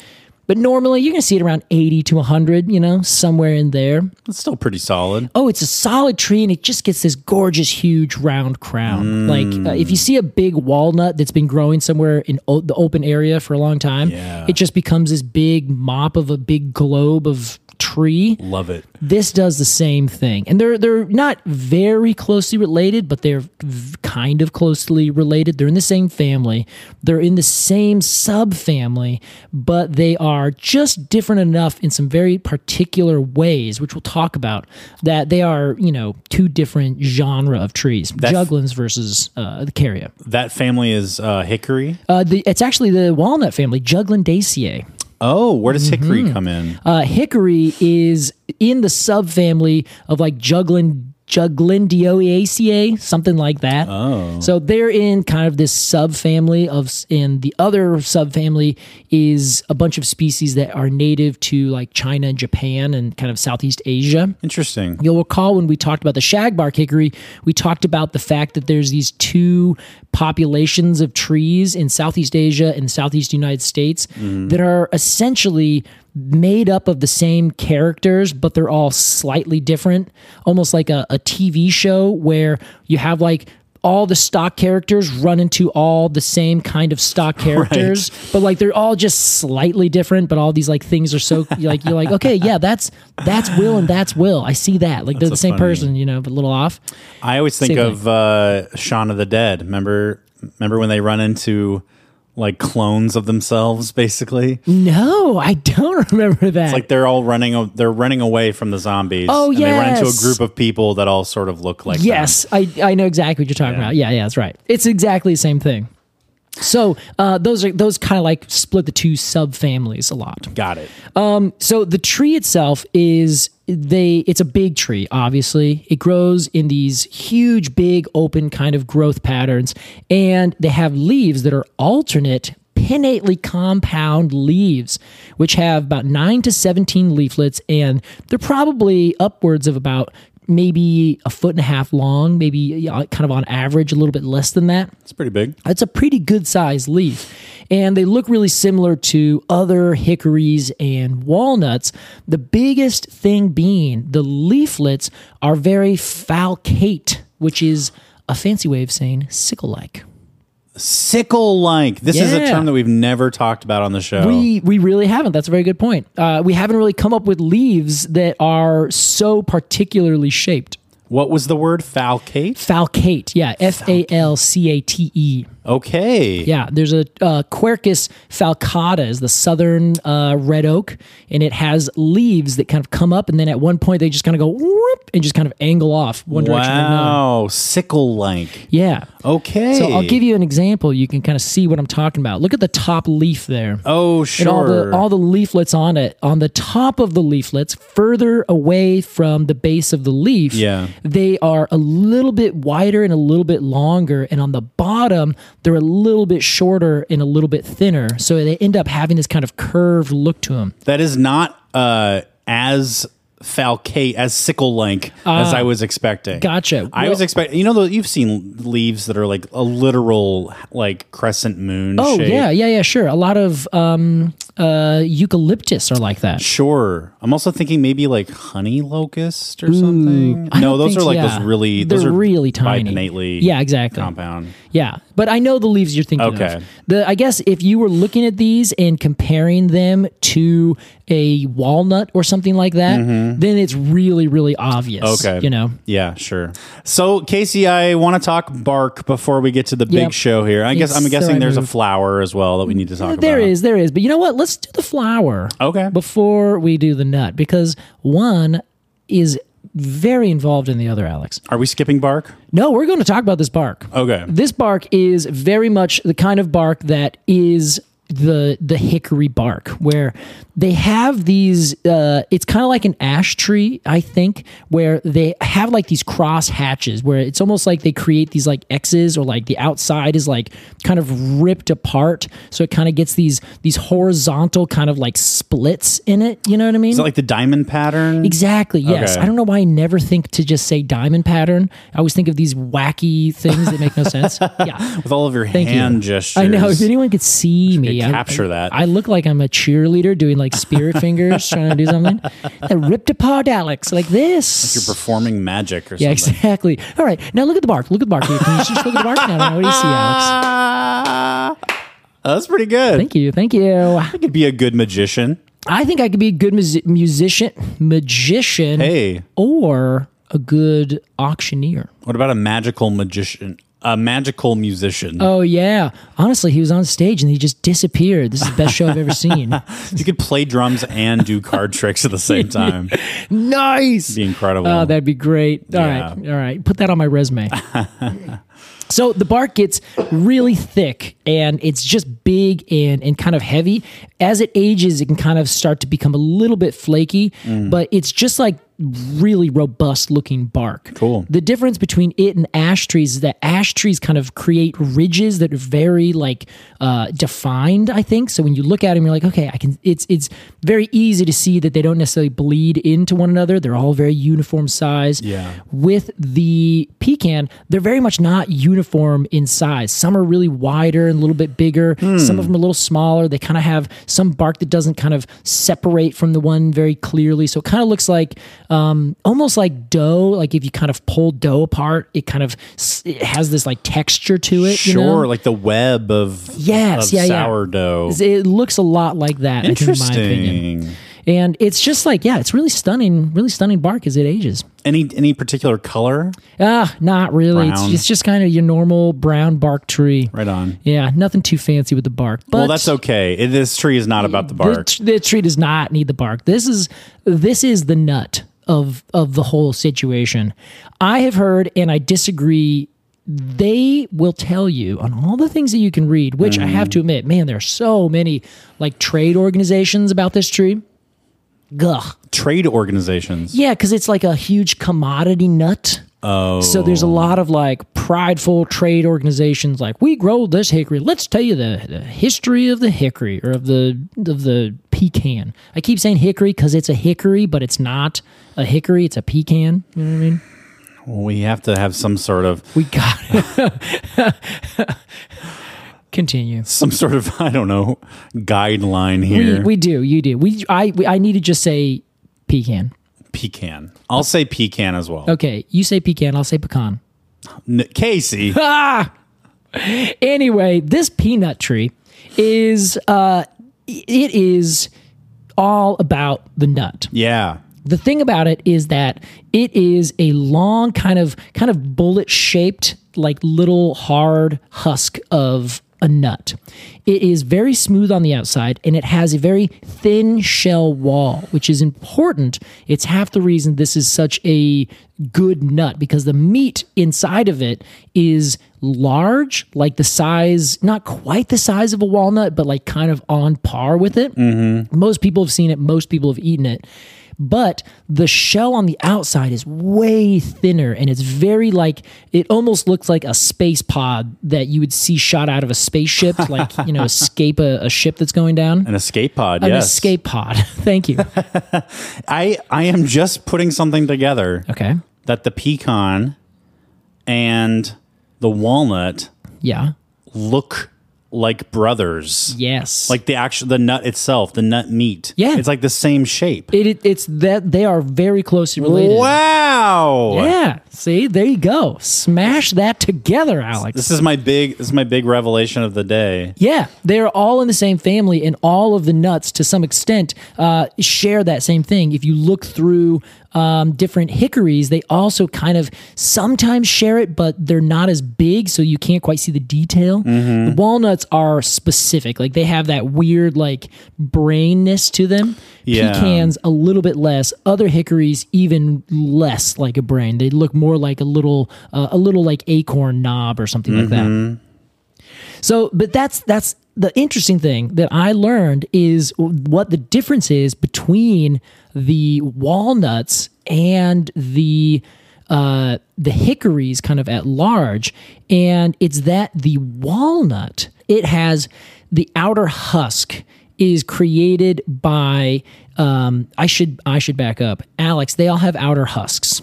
But normally you're going to see it around eighty to one hundred, you know, somewhere in there. It's still pretty solid. Oh, it's a solid tree, and it just gets this gorgeous, huge, round crown. Mm. Like uh, if you see a big walnut that's been growing somewhere in o- the open area for a long time, Yeah. it just becomes this big mop of a big globe of tree. Love it. This does the same thing, and they're they're not very closely related, but they're v- kind of closely related. They're in the same family. They're in the same subfamily, but they are just different enough in some very particular ways, which we'll talk about. That they are, you know, two different genre of trees: That's- juglans versus uh, the Caria. That family is uh, hickory. Uh, the, it's actually the walnut family, Juglandaceae. Oh, where does hickory Mm-hmm. come in? Uh, hickory is in the subfamily of like Juglin Juglindioaceae, something like that. Oh. So they're in kind of this subfamily of, and the other subfamily is a bunch of species that are native to like China and Japan and kind of Southeast Asia. Interesting. You'll recall when we talked about the shagbark hickory, we talked about the fact that there's these two populations of trees in Southeast Asia and Southeast United States that are essentially made up of the same characters, but they're all slightly different, almost like a, a T V show where you have like all the stock characters run into all the same kind of stock characters, but like they're all just slightly different, but all these like things are so like you're like, okay, yeah, that's that's Will and that's Will. I see that. Like they're the That's a same funny- person, you know, but a little off. I always think Same of uh, Shaun of the Dead. Remember, remember when they run into like clones of themselves, basically? No, I don't remember that. It's like they're all running. They're running away from the zombies. Oh, and they run into a yes. group of people that all sort of look like. Yes, them. I, I know exactly what you're talking Yeah. about. Yeah, yeah, that's right. It's exactly the same thing. So uh, those are those kind of like split the two subfamilies a lot. Got it. So the tree itself is they it's a big tree, obviously. It grows in these huge, big, open kind of growth patterns, and they have leaves that are alternate pinnately compound leaves, which have about nine to seventeen leaflets, and they're probably upwards of about maybe a foot and a half long, maybe uh, kind of on average, a little bit less than that. It's pretty big. It's a pretty good sized leaf. And they look really similar to other hickories and walnuts. The biggest thing being the leaflets are very falcate, which is a fancy way of saying sickle-like. Sickle-like. This is a Yeah. term that we've never talked about on the show. We we really haven't. That's a very good point. Uh, we haven't really come up with leaves that are so particularly shaped. What was the word? Falcate? Falcate, yeah, F A L C A T E. Okay. Yeah, there's a uh, Quercus falcata is the southern uh, red oak, and it has leaves that kind of come up, and then at one point they just kind of go whoop, and just kind of angle off one direction or another. Wow. Sickle-like. Yeah. Okay. So I'll give you an example. You can kind of see what I'm talking about. Look at the top leaf there. Oh, sure. And all the all the leaflets on it. On the top of the leaflets, further away from the base of the leaf, Yeah. they are a little bit wider and a little bit longer. And on the bottom, they're a little bit shorter and a little bit thinner. So they end up having this kind of curved look to them. That is not uh, as falcate, as sickle-like as I was expecting. Gotcha. I Well- was expecting, you know, the- you've seen leaves that are like a literal, like crescent moon Oh, shape. yeah, yeah, yeah, sure. A lot of um, uh, eucalyptus are like that. Sure. I'm also thinking maybe like honey locust or something. I No, don't those think- are like yeah. those really, those They're are really tiny. bipinnately Yeah, exactly. compound. Yeah, but I know the leaves you're thinking Okay. of. The I guess if you were looking at these and comparing them to a walnut or something like that, then it's really, really obvious. Mm-hmm. Okay. You know? Yeah, sure. So, Casey, I want to talk bark before we get to the big Yep. show here. I guess It's I'm the guessing right there's a move. flower as well that we need to talk There about. is, there is. But you know what? Let's do the flower. Okay. Before we do the nut, because one is very involved in the other, Alex. Are we skipping bark? No, we're going to talk about this bark. Okay. This bark is very much the kind of bark that is the the hickory bark, where they have these uh it's kind of like an ash tree, I think, where they have like these cross hatches where it's almost like they create these like X's, or like the outside is like kind of ripped apart, so it kind of gets these these horizontal kind of like splits in it, you know what I mean? Is it like the diamond pattern? Exactly, yes. Okay. I don't know why I never think to just say diamond pattern. I always think of these wacky things that make no sense. Yeah. With all of your Thank hand you. gestures. I know. If anyone could see me, I- capture that. I look like I'm a cheerleader doing like spirit fingers, trying to do something. I ripped apart Alex like this. You're performing magic or yeah, something. exactly. All right, now look at the bark. Look at the bark. Can you just look at the bark? Now, what do you see, Alex? Ah, that's pretty good. Thank you, thank you. I could be a good magician. I think I could be a good mus- musician, magician, Hey, or a good auctioneer. what about a magical magician? A magical musician. Oh yeah, honestly, he was on stage and he just disappeared. This is the best show I've ever seen. You could play drums and do card tricks at the same time. Nice. It'd be incredible. Oh, that'd be great. All Yeah. right, all right. Put that on my resume. So the bark gets really thick and it's just big and, and kind of heavy. As it ages, it can kind of start to become a little bit flaky, Mm. but it's just like really robust looking bark. Cool. The difference between it and ash trees is that ash trees kind of create ridges that are very like uh, defined, I think. So when you look at them, you're like, okay, I can. It's it's very easy to see that they don't necessarily bleed into one another. They're all very uniform size. Yeah. With the pecan, they're very much not uniform in size. Some are really wider and a little bit bigger. Some of them are a little smaller. They kind of have some bark that doesn't kind of separate from the one very clearly. So it kind of looks like um, almost like dough. Like if you kind of pull dough apart, it kind of s- it has this like texture to it. Sure, you know? like the web of, Yes, of yeah, yeah. sourdough. It looks a lot like that, I think, in my opinion. Interesting. And it's just like, yeah, it's really stunning, really stunning bark as it ages. Any any particular color? Ah, not really. It's, Brown. it's just kind of your normal brown bark tree. Right on. Yeah, nothing too fancy with the bark. But Well, that's okay. It, this tree is not about the bark. The, the tree does not need the bark. This is this is the nut of of the whole situation. I have heard, and I disagree. They will tell you on all the things that you can read, which I have to admit, man, there are so many like trade organizations about this tree. Gah. Trade organizations. Yeah, because it's like a huge commodity nut. Oh. So there's a lot of like prideful trade organizations like, we grow this hickory. Let's tell you the, the history of the hickory or of the of the pecan. I keep saying hickory because it's a hickory, but it's not a hickory. It's a pecan. You know what I mean? We have to have some sort of We got it. Continue. some sort of I don't know guideline We, here. we do. You do. We I we, I need to just say pecan. Pecan. I'll say pecan as well. Okay, you say pecan. I'll say pecan. N- Casey. Anyway, this peanut tree is uh it is all about the nut. Yeah. The thing about it is that it is a long kind of kind of bullet shaped like little hard husk of a nut. It is very smooth on the outside and it has a very thin shell wall, which is important. It's half the reason this is such a good nut because the meat inside of it is large, like the size, not quite the size of a walnut, but like kind of on par with it. Mm-hmm. Most people have seen it. Most people have eaten it. But the shell on the outside is way thinner and it's very like, it almost looks like a space pod that you would see shot out of a spaceship, like, you know, escape a, a ship that's going down. An escape pod. An yes. escape pod. Thank you. I I am just putting something together Okay. that the pecan and the walnut Yeah. look like brothers. Yes. Like the actual the nut itself, the nut meat. Yeah. It's like the same shape. it, it, it's that they are very closely related. Wow. Yeah. See, there you go. Smash that together, Alex. This is my big this is my big revelation of the day. Yeah, they're all in the same family, and all of the nuts, to some extent, uh, share that same thing. If you look through um, different hickories, they also kind of sometimes share it, but they're not as big, so you can't quite see the detail. Mm-hmm. The walnuts are specific; like they have that weird, like brainness to them. Yeah. Pecans a little bit less. Other hickories even less like a brain. They look more like a little, uh, a little like acorn knob or something like that. So, but that's that's the interesting thing that I learned is what the difference is between the walnuts and the uh, the hickories, kind of at large, and it's that the walnut, it has the outer husk is created by um, I should I should back up, Alex. They all have outer husks.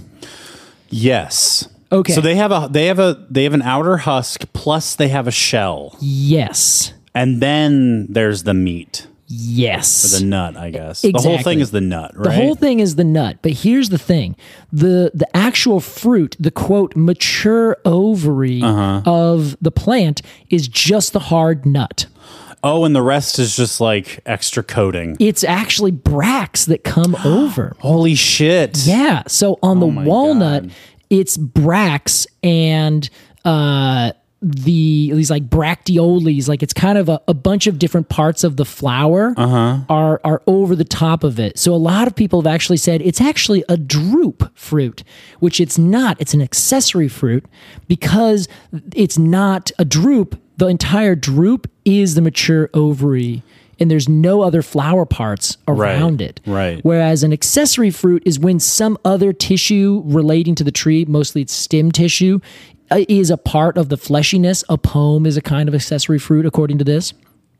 Yes. Okay. So they have a they have a they have an outer husk plus they have a shell. Yes. And then there's the meat. Yes. Or the nut, I guess. Exactly. The whole thing is the nut, right? The whole thing is the nut. But here's the thing. The the actual fruit, the quote mature ovary uh-huh. of the plant is just the hard nut. Oh, and the rest is just like extra coating. It's actually bracts that come over. Holy shit. Yeah. So on Oh the my walnut, God. it's bracts and uh the these like bracteoles, like it's kind of a, a bunch of different parts of the flower uh-huh. are are over the top of it. So a lot of people have actually said it's actually a drupe fruit, which it's not. It's an accessory fruit because it's not a drupe. The entire drupe is the mature ovary, and there's no other flower parts around right, it. Right. Whereas an accessory fruit is when some other tissue relating to the tree, mostly it's stem tissue, is a part of the fleshiness. A pome is a kind of accessory fruit, according to this.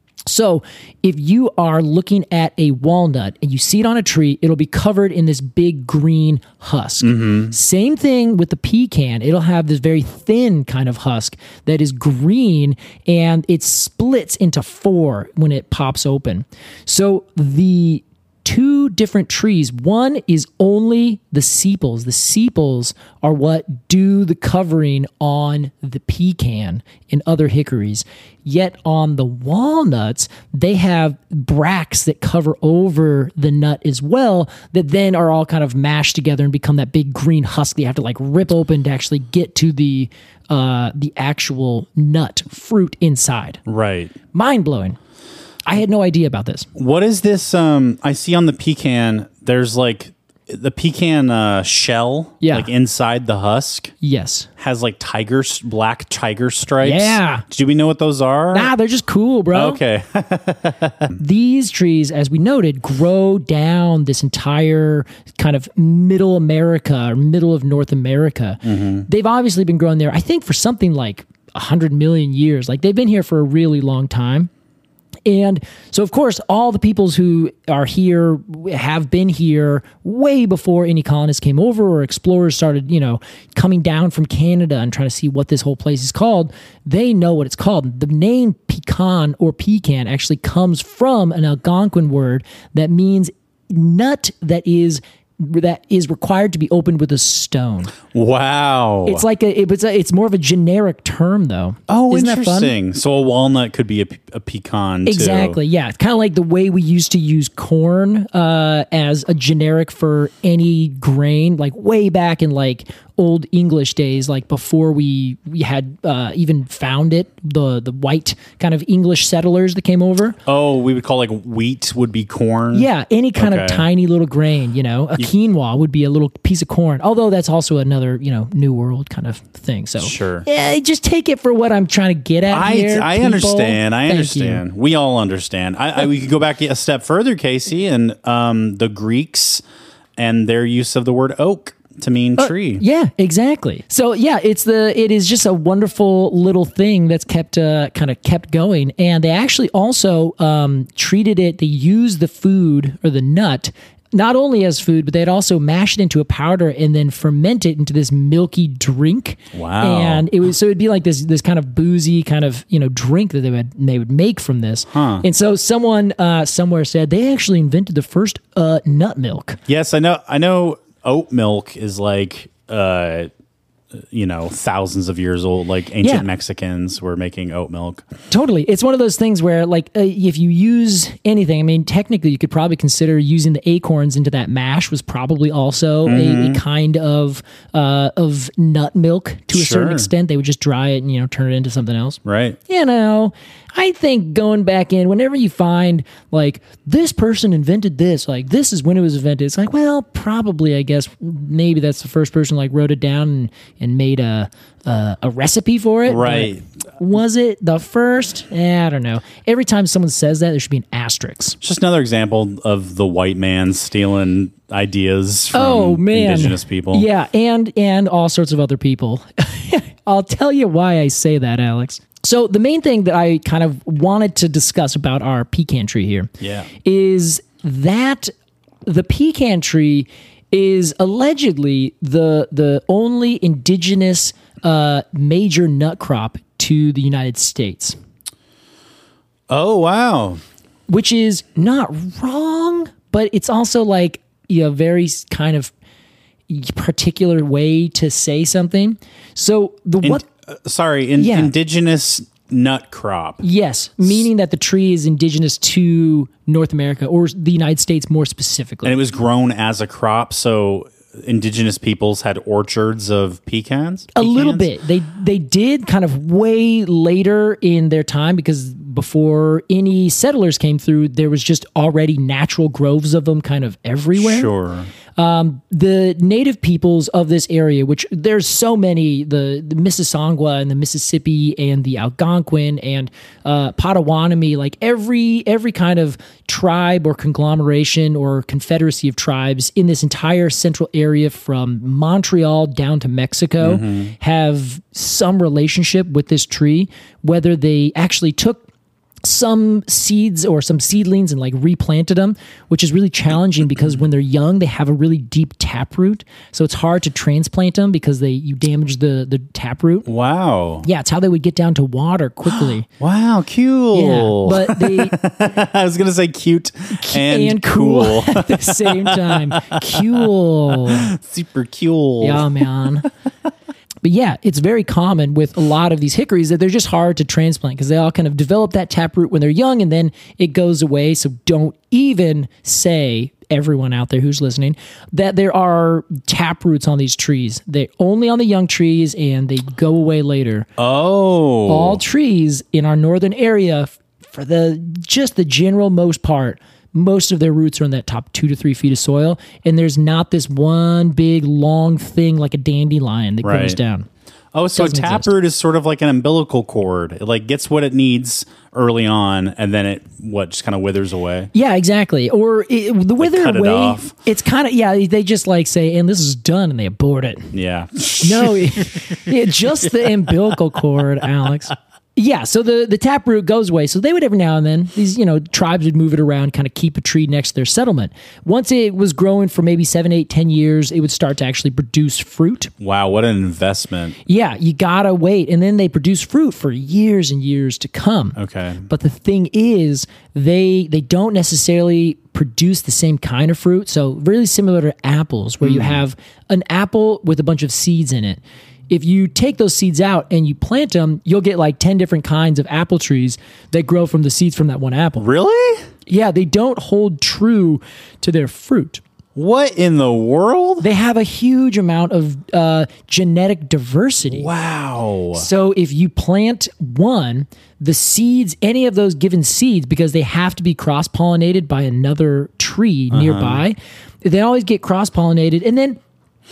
So if you are looking at a walnut and you see it on a tree, it'll be covered in this big green husk. Mm-hmm. Same thing with the pecan. It'll have this very thin kind of husk that is green, and it splits into four when it pops open. So the two different trees. One is only the sepals. The sepals are what do the covering on the pecan and other hickories. Yet on the walnuts, they have bracts that cover over the nut as well, that then are all kind of mashed together and become that big green husk that you have to like rip open to actually get to the uh, the actual nut fruit inside. Right. Mind blowing. I had no idea about this. What is this? Um, I see on the pecan, there's like the pecan uh, shell, yeah. like inside the husk. Yes. Has like tiger, black tiger stripes. Yeah. Do we know what those are? Nah, they're just cool, bro. Okay. These trees, as we noted, grow down this entire kind of middle America or middle of North America. Mm-hmm. They've obviously been growing there, I think, for something like one hundred million years. Like they've been here for a really long time. And so, of course, all the peoples who are here have been here way before any colonists came over or explorers started, you know, coming down from Canada and trying to see what this whole place is called. They know what it's called. The name pecan or pecan actually comes from an Algonquin word that means nut that is that is required to be opened with a stone. Wow. It's like a, it, it's a, it's more of a generic term though. Oh, Isn't interesting. That fun? So a walnut could be a, a pecan too. Exactly. Yeah. It's kind of like the way we used to use corn uh, as a generic for any grain, like way back in like old English days, like before we we had uh, even found it, the the white kind of English settlers that came over. Oh, we would call like wheat would be corn? Yeah, any kind okay. of tiny little grain, you know. A you, quinoa would be a little piece of corn, although that's also another, you know, New World kind of thing. So sure. Yeah, just take it for what I'm trying to get at I, here. I people. understand. I Thank understand. you. We all understand. I, I, we could go back a step further, Casey, and um, the Greeks and their use of the word oak to mean tree. Uh, yeah, exactly. So yeah, it's the it is just a wonderful little thing that's kept uh, kind of kept going, and they actually also um, treated it. They used the food or the nut not only as food, but they'd also mash it into a powder and then ferment it into this milky drink. Wow! And it was so it'd be like this this kind of boozy kind of you know drink that they would they would make from this. Huh. And so someone uh, somewhere said they actually invented the first uh, nut milk. Yes, I know. I know. Oat milk is like, uh, you know, thousands of years old. Like ancient Yeah. Mexicans were making oat milk. Totally. It's one of those things where, like, uh, if you use anything, I mean, technically, you could probably consider using the acorns into that mash was probably also Mm-hmm. a, a kind of uh, of nut milk to a certain Sure. extent. They would just dry it and, you know, turn it into something else. Right. You know, I think going back in, whenever you find, like, this person invented this, like, this is when it was invented, it's like, well, probably, I guess, maybe that's the first person, like, wrote it down and, and made a, a, a recipe for it. Right. But was it the first? Eh, I don't know. Every time someone says that, there should be an asterisk. Just another example of the white man stealing ideas from Oh, man. indigenous people. Yeah, and and all sorts of other people. I'll tell you why I say that, Alex. So the main thing that I kind of wanted to discuss about our pecan tree here Yeah. is that the pecan tree is allegedly the the only indigenous uh, major nut crop to the United States. Oh, wow. which is not wrong, but it's also like you know, very kind of particular way to say something. So the In, what? uh, sorry, in, Yeah. indigenous nut crop. Yes, meaning that the tree is indigenous to North America or the United States more specifically. And it was grown as a crop, so indigenous peoples had orchards of pecans? A little Pecans? bit. They they did kind of way later in their time because before any settlers came through, there was just already natural groves of them kind of everywhere. Sure. The native peoples of this area, which there's so many, the, the Mississauga and the Mississippi and the Algonquin and uh, Potawatomi, like every every kind of tribe or conglomeration or confederacy of tribes in this entire central area from Montreal down to Mexico have some relationship with this tree, whether they actually took some seeds or some seedlings and like replanted them, which is really challenging because when they're young, they have a really deep taproot. So it's hard to transplant them because they you damage the, the taproot. Wow. Yeah, it's how they would get down to water quickly. Wow, cute. Yeah, but they I was going to say cute and, and cool. cool at the same time. Cool. Super cool. Yeah, man. But yeah, it's very common with a lot of these hickories that they're just hard to transplant because they all kind of develop that taproot when they're young and then it goes away. So don't even say, everyone out there who's listening, that there are taproots on these trees. They're only on the young trees and they go away later. Oh. All trees in our northern area, for the just the general most part, most of their roots are in that top two to three feet of soil, and there's not this one big long thing like a dandelion that Right. grows down. Oh, so a Doesn't exist. taproot is sort of like an umbilical cord. It like gets what it needs early on, and then it what just kind of withers away. Yeah, exactly. Or it, the wither cut it away, off. it's kind of yeah. They just like say, "And this is done," and they abort it. Yeah. No, it, it- just the umbilical cord, Alex. Yeah, so the, the taproot goes away. So they would every now and then, these, you know, tribes would move it around, kind of keep a tree next to their settlement. Once it was growing for maybe seven, eight, ten years, it would start to actually produce fruit. Wow, what an investment. Yeah, you gotta wait. And then they produce fruit for years and years to come. Okay. But the thing is, they they don't necessarily produce the same kind of fruit. So really similar to apples, where you have an apple with a bunch of seeds in it. If you take those seeds out and you plant them, you'll get like ten different kinds of apple trees that grow from the seeds from that one apple. Really? Yeah, they don't hold true to their fruit. What in the world? They have a huge amount of uh, genetic diversity. Wow. So if you plant one, the seeds, any of those given seeds, because they have to be cross-pollinated by another tree nearby, they always get cross-pollinated. And then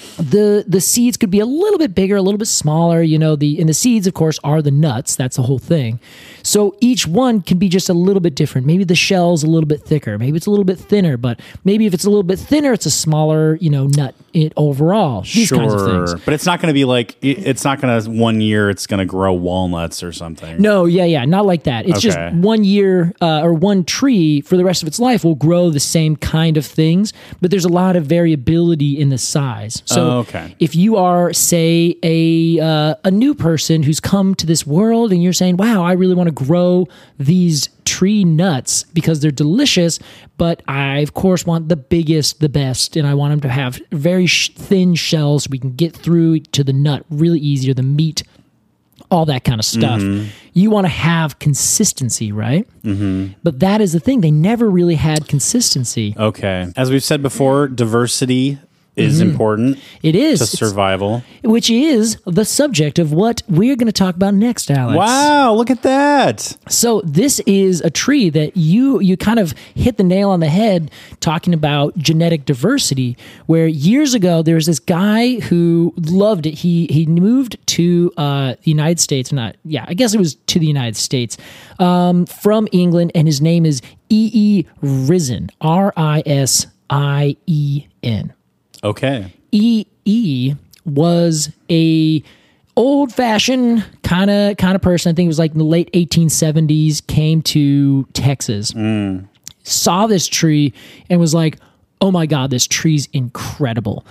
the the seeds could be a little bit bigger, a little bit smaller. You know, the and the seeds, of course, are the nuts. That's the whole thing. So each one can be just a little bit different. Maybe the shell's a little bit thicker. Maybe it's a little bit thinner. But maybe if it's a little bit thinner, it's a smaller, you know, nut it overall. These sure. kinds of things. But it's not going to be like, it- it's not going to, one year it's going to grow walnuts or something. No, yeah, yeah, not like that. It's just Okay. one year uh, or one tree for the rest of its life will grow the same kind of things, but there's a lot of variability in the size. So Oh, okay. if you are, say, a uh, a new person who's come to this world and you're saying, wow, I really want to grow these tree nuts because they're delicious, but I, of course, want the biggest, the best, and I want them to have very sh- thin shells so we can get through to the nut really easy, or the meat, all that kind of stuff. Mm-hmm. You want to have consistency, right? Mm-hmm. But that is the thing. They never really had consistency. Okay. As we've said before, diversity is important It is. to It's- survival. which is the subject of what we're going to talk about next, Alex. Wow, look at that. So this is a tree that you you kind of hit the nail on the head talking about genetic diversity, where years ago there was this guy who loved it. He he moved to uh, the United States, not yeah, I guess it was to the United States um, from England, and his name is E E. Risen, R I S I E N. Okay. E E was a old fashioned kind of kind of person. I think it was like in the late eighteen seventies, came to Texas, saw this tree and was like, oh my God, this tree's incredible.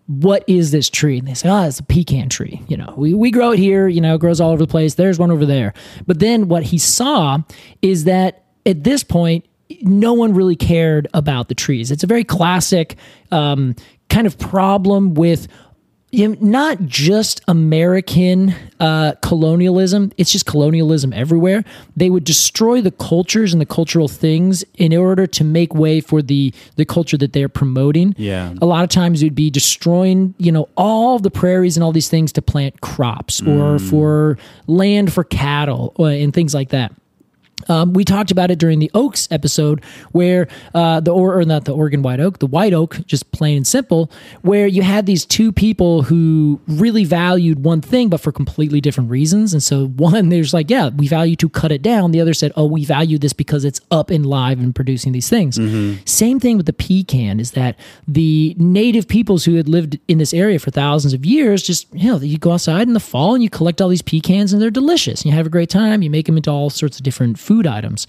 what is this tree? And they say, oh, it's a pecan tree. You know, we, we grow it here, you know, it grows all over the place. There's one over there. But then what he saw is that at this point, no one really cared about the trees. It's a very classic um, kind of problem with you know, not just American uh, colonialism. It's just colonialism everywhere. They would destroy the cultures and the cultural things in order to make way for the the culture that they're promoting. Yeah. A lot of times it would be destroying, you know, all the prairies and all these things to plant crops or Mm. for land for cattle or, and things like that. Um, we talked about it during the Oaks episode where uh, the, or, or not the Oregon white oak, the white oak, just plain and simple, where you had these two people who really valued one thing, but for completely different reasons. And so one, there's like, yeah, we value to cut it down. The other said, oh, we value this because it's up and live and producing these things. Mm-hmm. Same thing with the pecan is that the native peoples who had lived in this area for thousands of years, just, you know, you go outside in the fall and you collect all these pecans and they're delicious. You have a great time. You make them into all sorts of different food items.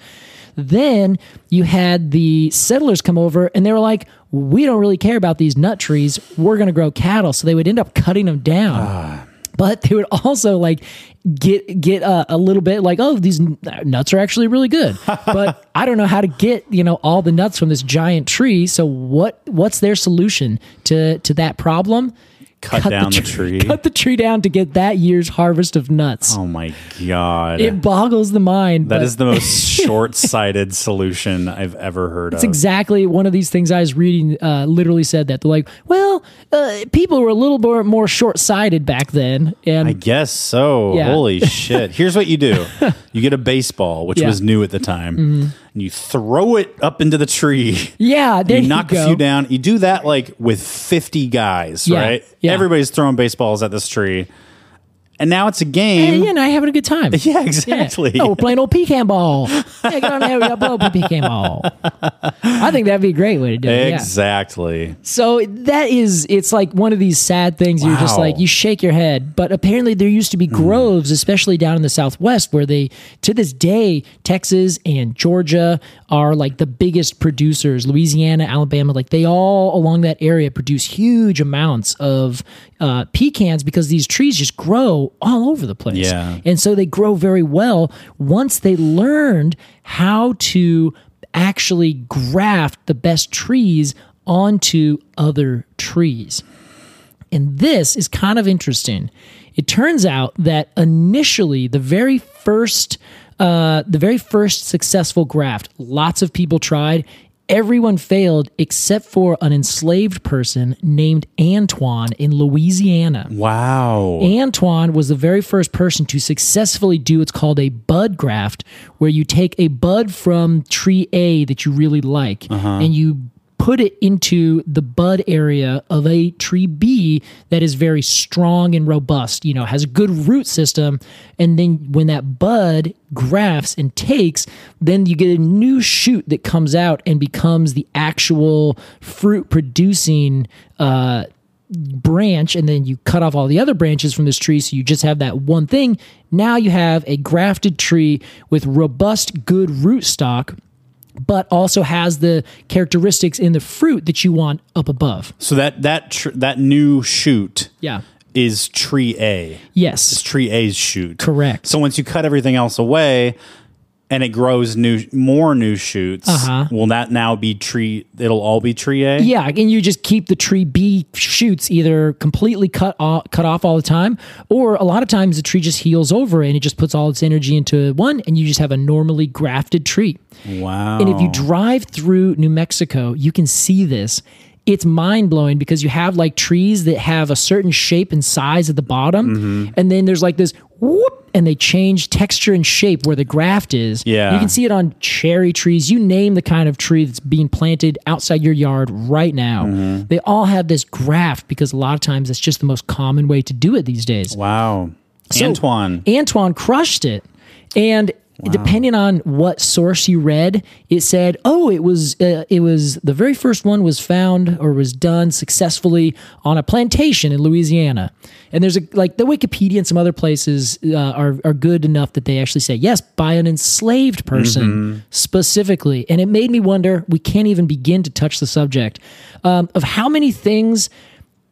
Then you had the settlers come over and they were like, we don't really care about these nut trees. We're going to grow cattle. So they would end up cutting them down. Ah. But they would also like get get uh, a little bit like, oh, these n- nuts are actually really good. But I don't know how to get, you know, all the nuts from this giant tree. So what what's their solution to to that problem? Cut, cut down the, tr- the tree. Cut the tree down to get that year's harvest of nuts. Oh my God. It boggles the mind. That is the most short-sighted solution I've ever heard it's of. It's exactly one of these things I was reading uh, literally said that. They're like, well, uh, people were a little more, more short-sighted back then. And I guess so. Yeah. Holy shit. Here's what you do. You get a baseball, which yeah. was new at the time, mm-hmm. and you throw it up into the tree. Yeah, there you you knock go. a few down. You do that like with fifty guys, yeah. right? Yeah. Everybody's throwing baseballs at this tree. And now it's a game. And, you know, having a good time. Yeah, exactly. Yeah. Oh, we're playing old pecan ball. Yeah, get on there, we got blow up pecan ball. I think that'd be a great way to do it. Exactly. Yeah. So that is, it's like one of these sad things. Wow. You're just like, you shake your head. But apparently there used to be groves, mm. especially down in the Southwest, where they, to this day, Texas and Georgia are like the biggest producers. Louisiana, Alabama, like they all along that area produce huge amounts of uh, pecans because these trees just grow all over the place. Yeah. And so they grow very well once they learned how to actually graft the best trees onto other trees. And this is kind of interesting. It turns out that initially the very first uh, the very first successful graft, lots of people tried. Everyone failed except for an enslaved person named Antoine in Louisiana. Wow. Antoine was the very first person to successfully do what's called a bud graft, where you take a bud from tree A that you really like, uh-huh. and you put it into the bud area of a tree B that is very strong and robust, you know, has a good root system. And then when that bud grafts and takes, then you get a new shoot that comes out and becomes the actual fruit producing uh, branch. And then you cut off all the other branches from this tree. So you just have that one thing. Now you have a grafted tree with robust, good root stock, but also has the characteristics in the fruit that you want up above. So that that tr- that new shoot yeah. is tree A. Yes. It's tree A's shoot. Correct. So once you cut everything else away and it grows new more new shoots, uh-huh. will that now be tree, it'll all be tree A? Yeah, and you just keep the tree B shoots either completely cut off, cut off all the time, or a lot of times the tree just heals over and it just puts all its energy into one, and you just have a normally grafted tree. Wow. And if you drive through New Mexico, you can see this. It's mind-blowing because you have like trees that have a certain shape and size at the bottom, mm-hmm. and then there's like this whoop, and they change texture and shape where the graft is. Yeah. You can see it on cherry trees. You name the kind of tree that's being planted outside your yard right now. Mm-hmm. They all have this graft because a lot of times it's just the most common way to do it these days. Wow. So, Antoine. Antoine crushed it. And wow. depending on what source you read, it said, oh, it was uh, it was the very first one was found or was done successfully on a plantation in Louisiana. And there's a like the Wikipedia and some other places uh, are are good enough that they actually say yes, by an enslaved person mm-hmm. specifically. And it made me wonder. We can't even begin to touch the subject um, of how many things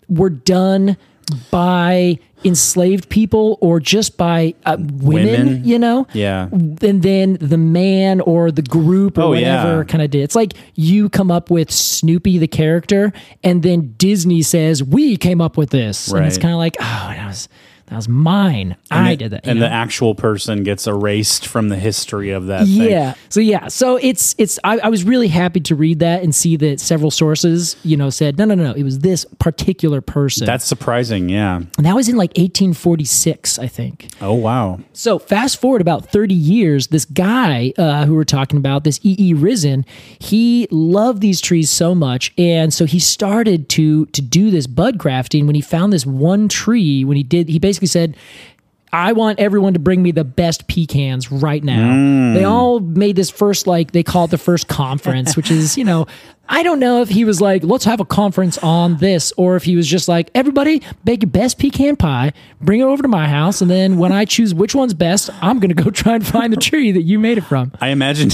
were done by enslaved people or just by uh, women, Women? you know? Yeah. And then the man or the group or Oh, whatever yeah. kind of did. It's like you come up with Snoopy the character, and then Disney says, we came up with this. And it's Right. kind of like, oh, that was that was mine. And I the- did that. you And know? the actual person gets erased from the history of that thing. Yeah. So yeah. So it's it's. I, I was really happy to read that and see that several sources, you know, said no, no, no, no. It was this particular person. That's surprising, yeah. and that was in like eighteen forty-six, I think. Oh, wow. So fast forward about thirty years, this guy uh, who we're talking about, this E E. Risen, he loved these trees so much, and so he started to to do this bud grafting. When he found this one tree, when he did, he basically said, I want everyone to bring me the best pecans right now. Mm. They all made this first, like, they call it the first conference, which is, you know, I don't know if he was like, let's have a conference on this, or if he was just like, everybody bake your best pecan pie, bring it over to my house, and then when I choose which one's best, I'm going to go try and find the tree that you made it from. I imagine,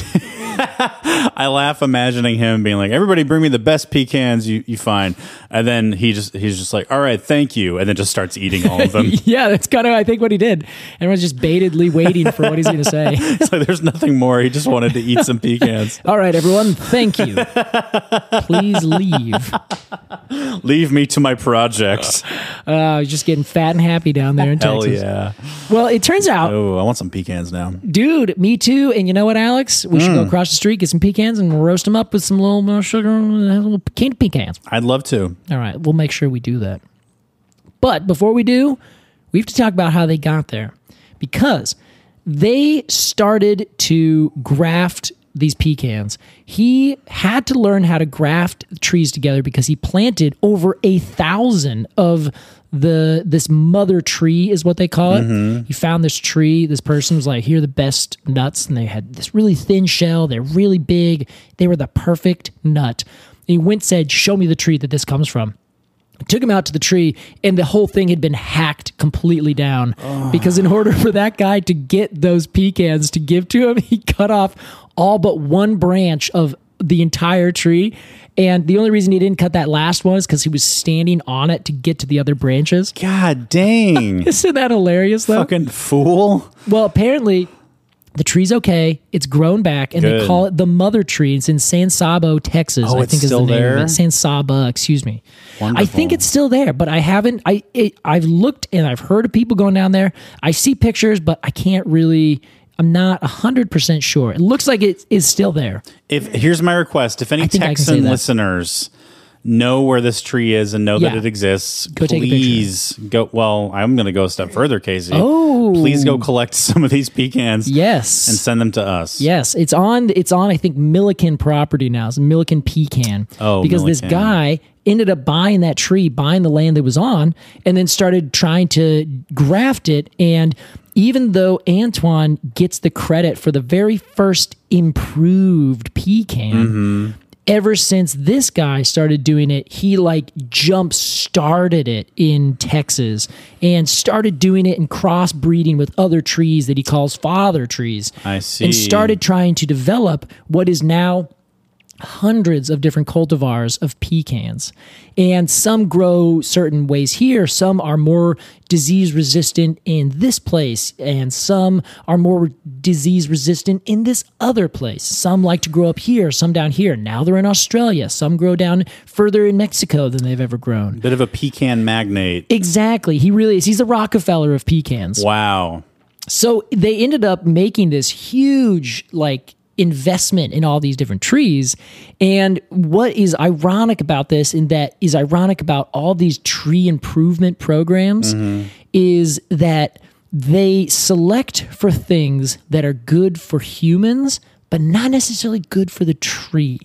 I laugh imagining him being like, everybody bring me the best pecans you, you find. And then he just, he's just like, all right, thank you. And then just starts eating all of them. Yeah, that's kind of, I think, what he did. Everyone's just baitedly waiting for what he's going to say. It's like, there's nothing more. He just wanted to eat some pecans. All right, everyone, thank you. Please leave. Leave me to my projects. Uh, he's just getting fat and happy down there in Hell Texas. yeah. Well, it turns out, Oh, I want some pecans now. dude, me too. And you know what, Alex? We should go across the street, get some pecans, and roast them up with some little uh, sugar, uh, little candy pecans. I'd love to. All right, we'll make sure we do that. But before we do, we have to talk about how they got there, because they started to graft these pecans. He had to learn how to graft trees together because he planted over a thousand of the this mother tree is what they call it. Mm-hmm. He found this tree. This person was like, here are the best nuts, and they had this really thin shell. They're really big. They were the perfect nut. And he went and said, show me the tree that this comes from. I took him out to the tree, and the whole thing had been hacked completely down. Oh. Because in order for that guy to get those pecans to give to him, he cut off all but one branch of the entire tree. And the only reason he didn't cut that last one is because he was standing on it to get to the other branches. God dang. Isn't that hilarious, though? Fucking fool. Well, apparently the tree's okay. It's grown back, and Good. they call it the mother tree. It's in San Saba, Texas. Oh, I it's think is the still name there? of it. San Saba, excuse me. Wonderful. I think it's still there, but I haven't. I it, I've looked and I've heard of people going down there. I see pictures, but I can't really. I'm not one hundred percent sure. It looks like it is still there. If here's my request, if any I think I can say Texan that. listeners know where this tree is and know Yeah. that it exists, Go take a picture. please go. Well, I'm going to go a step further, Casey. Oh. Please go collect some of these pecans Yes. and send them to us. Yes, it's on. It's on. I think Milliken property now. It's Milliken pecan. Oh, because this Milliken. guy ended up buying that tree, buying the land that was on, and then started trying to graft it. And even though Antoine gets the credit for the very first improved pecan. Mm-hmm. Ever since this guy started doing it, he like jump started it in Texas and started doing it and crossbreeding with other trees that he calls father trees. I see. And started trying to develop what is now hundreds of different cultivars of pecans. And some grow certain ways here, some are more disease resistant in this place, and some are more disease resistant in this other place. Some like to grow up here, some down here. Now they're in Australia. Some grow down further in Mexico than they've ever grown. Bit of a pecan magnate. Exactly. He really is. He's the Rockefeller of pecans. Wow. So they ended up making this huge, like, investment in all these different trees. And what is ironic about this, and that is ironic about all these tree improvement programs, mm-hmm. is that they select for things that are good for humans, but not necessarily good for the tree.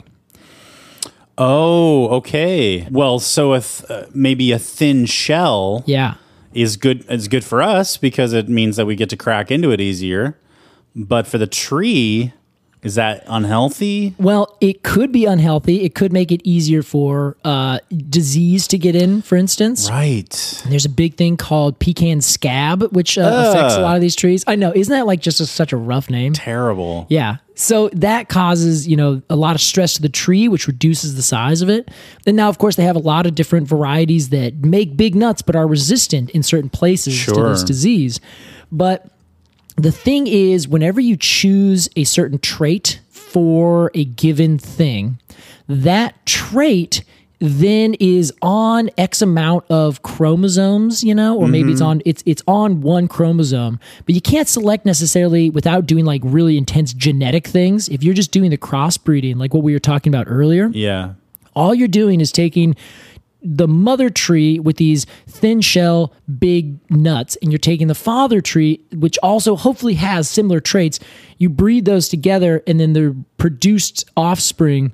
Oh, okay. Well, so a th- uh, maybe a thin shell Yeah. is good. Is good for us because it means that we get to crack into it easier. But for the tree, is that unhealthy? Well, it could be unhealthy. It could make it easier for uh, disease to get in, for instance. Right. There's a big thing called pecan scab, which uh, affects a lot of these trees. I know. Isn't that like just a, such a rough name? Terrible. Yeah. So that causes, you know, a lot of stress to the tree, which reduces the size of it. And now, of course, they have a lot of different varieties that make big nuts but are resistant in certain places Sure. to this disease. But the thing is, whenever you choose a certain trait for a given thing, that trait then is on X amount of chromosomes, you know, or maybe it's on it's it's on one chromosome, but you can't select necessarily without doing like really intense genetic things. If you're just doing the crossbreeding, like what we were talking about earlier, Yeah. all you're doing is taking the mother tree with these thin shell, big nuts, and you're taking the father tree, which also hopefully has similar traits. You breed those together, and then the produced offspring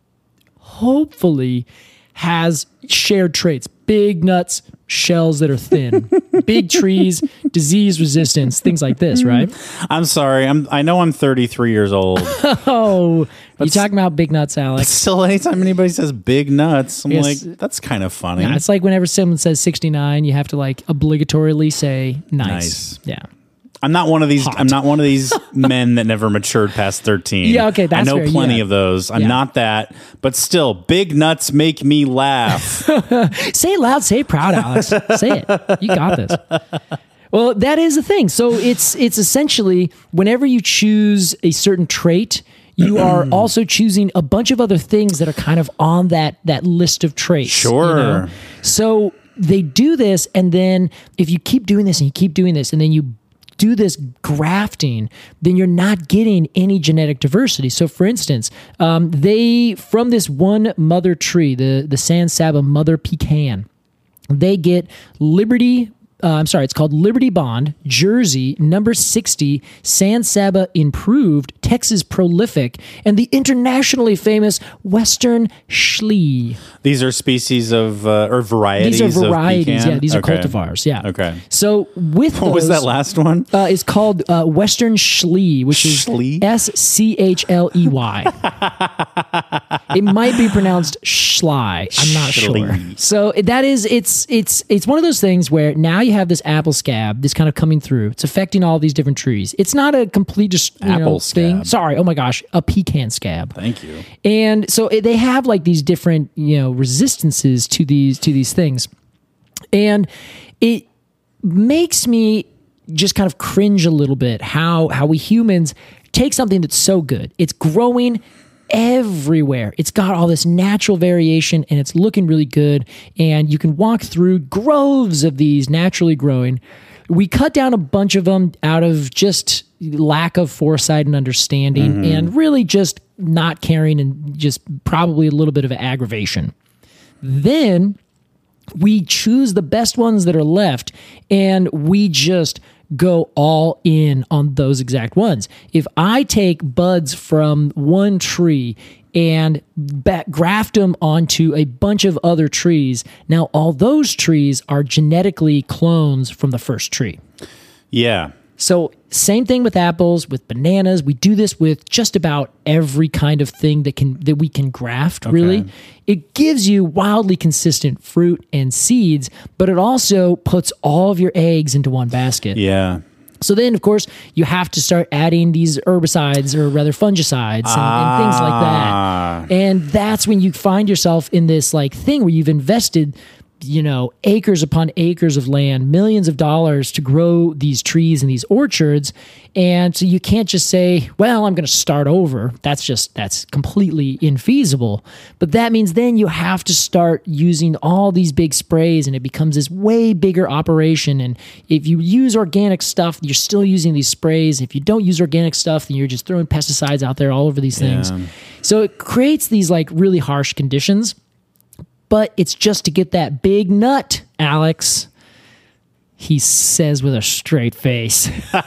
hopefully has shared traits. Big nuts, shells that are thin, big trees, disease resistance, things like this, right? I'm sorry. I'm. I know I'm thirty-three years old. Oh, you talking about big nuts, Alex? Still, anytime anybody says big nuts, I'm Yes. like, that's kind of funny. Yeah, it's like whenever someone says sixty-nine, you have to like obligatorily say nice. Nice. Yeah. I'm not one of these. Hot. I'm not one of these men that never matured past thirteen. Yeah, okay, that's I know fair, plenty yeah. of those. I'm Yeah. not that, but still, big nuts make me laugh. Say it loud, say it proud, Alex. Say it. You got this. Well, that is the thing. So it's it's essentially whenever you choose a certain trait, you are also choosing a bunch of other things that are kind of on that that list of traits. Sure. you know? So they do this, and then if you keep doing this and you keep doing this, and then you do this grafting, then you're not getting any genetic diversity. So for instance, um, they, from this one mother tree, the, the San Saba mother pecan, they get Liberty, uh, I'm sorry, it's called Liberty Bond, Jersey, number sixty, San Saba Improved, Texas Prolific, and the internationally famous Western Schlee. These are species of uh, or varieties. These are of varieties, pecan? yeah. These are Okay. cultivars, yeah. Okay. So with What was those- that last one? Uh, it's called uh, Western Schlee, which is Schlee? S C H L E Y. It might be pronounced Schley. I'm not sure. Schlee. So that is, it's it's it's one of those things where now you have this apple scab that's kind of coming through. It's affecting all these different trees. It's not a complete just you Apple know, thing. scab. Sorry. Oh my gosh, a pecan scab. Thank you. And so it- they have like these different, you know, resistances to these to these things. And it makes me just kind of cringe a little bit how how we humans take something that's so good. It's growing everywhere. It's got all this natural variation and it's looking really good, and you can walk through groves of these naturally growing. We cut down a bunch of them out of just lack of foresight and understanding, and really just not caring, and just probably a little bit of aggravation. Then we choose the best ones that are left, and we just go all in on those exact ones. If I take buds from one tree and back, graft them onto a bunch of other trees, now all those trees are genetically clones from the first tree. Yeah. So same thing with apples, with bananas. We do this with just about every kind of thing that can that we can graft, really. It gives you wildly consistent fruit and seeds, but it also puts all of your eggs into one basket. Yeah. So then, of course, you have to start adding these herbicides, or rather fungicides, and, and things like Ah. that. And that's when you find yourself in this like thing where you've invested, you know, acres upon acres of land, millions of dollars to grow these trees and these orchards. And so you can't just say, well, I'm going to start over. That's just, that's completely infeasible. But that means then you have to start using all these big sprays, and it becomes this way bigger operation. And if you use organic stuff, you're still using these sprays. If you don't use organic stuff, then you're just throwing pesticides out there all over these things. Yeah. So it creates these like really harsh conditions. But it's just to get that big nut, Alex. He says with a straight face.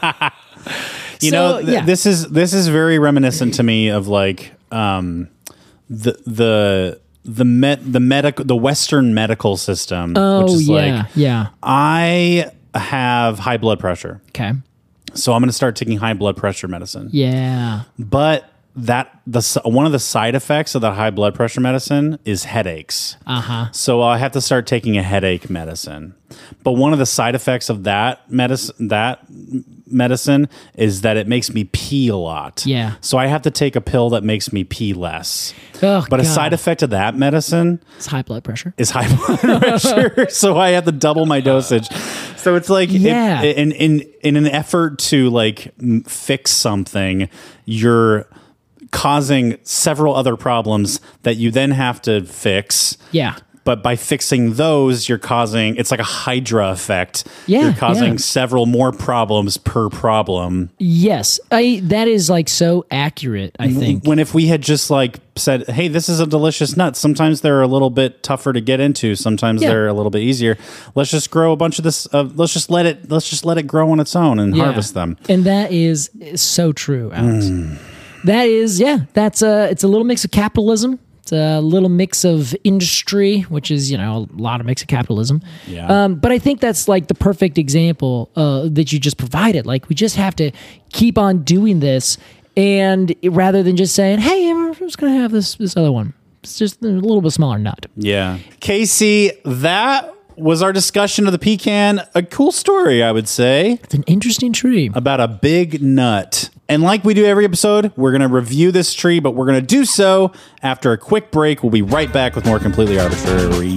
You So, know, th- yeah. this is this is very reminiscent to me of like um, the the the met the medical the Western medical system, Oh, which is yeah. like yeah. I have high blood pressure, Okay. so I'm going to start taking high blood pressure medicine. Yeah. But that the s- one of the side effects of the high blood pressure medicine is headaches. Uh huh. So I have to start taking a headache medicine. But one of the side effects of that medicine, that medicine is that it makes me pee a lot. Yeah. So I have to take a pill that makes me pee less. Oh, but a God. side effect of that medicine It's high blood pressure. is high blood pressure. So I have to double my dosage. So it's like, Yeah. if, in, in, in an effort to like m- fix something, you're causing several other problems that you then have to fix. Yeah. But by fixing those, you're causing, it's like a Hydra effect. Yeah, You're causing yeah. several more problems per problem. Yes. I that is like so accurate, I think. When if we had just like said, hey, this is a delicious nut. Sometimes they're a little bit tougher to get into. Sometimes Yeah. they're a little bit easier. Let's just grow a bunch of this. Uh, let's just let it, let's just let it grow on its own and Yeah. harvest them. And that is, is so true, Alex. That is, yeah, that's a, it's a little mix of capitalism. It's a little mix of industry, which is, you know, a lot of mix of capitalism. Yeah. Um, but I think that's like the perfect example uh, that you just provided. Like, we just have to keep on doing this, and rather than just saying, hey, we're just going to have this, this other one. It's just a little bit smaller nut. Yeah. Casey, that was our discussion of the pecan. A cool story, I would say, It's an interesting tree. about a big nut. And like we do every episode, we're going to review this tree, but we're going to do so after a quick break. We'll be right back with more Completely Arbitrary.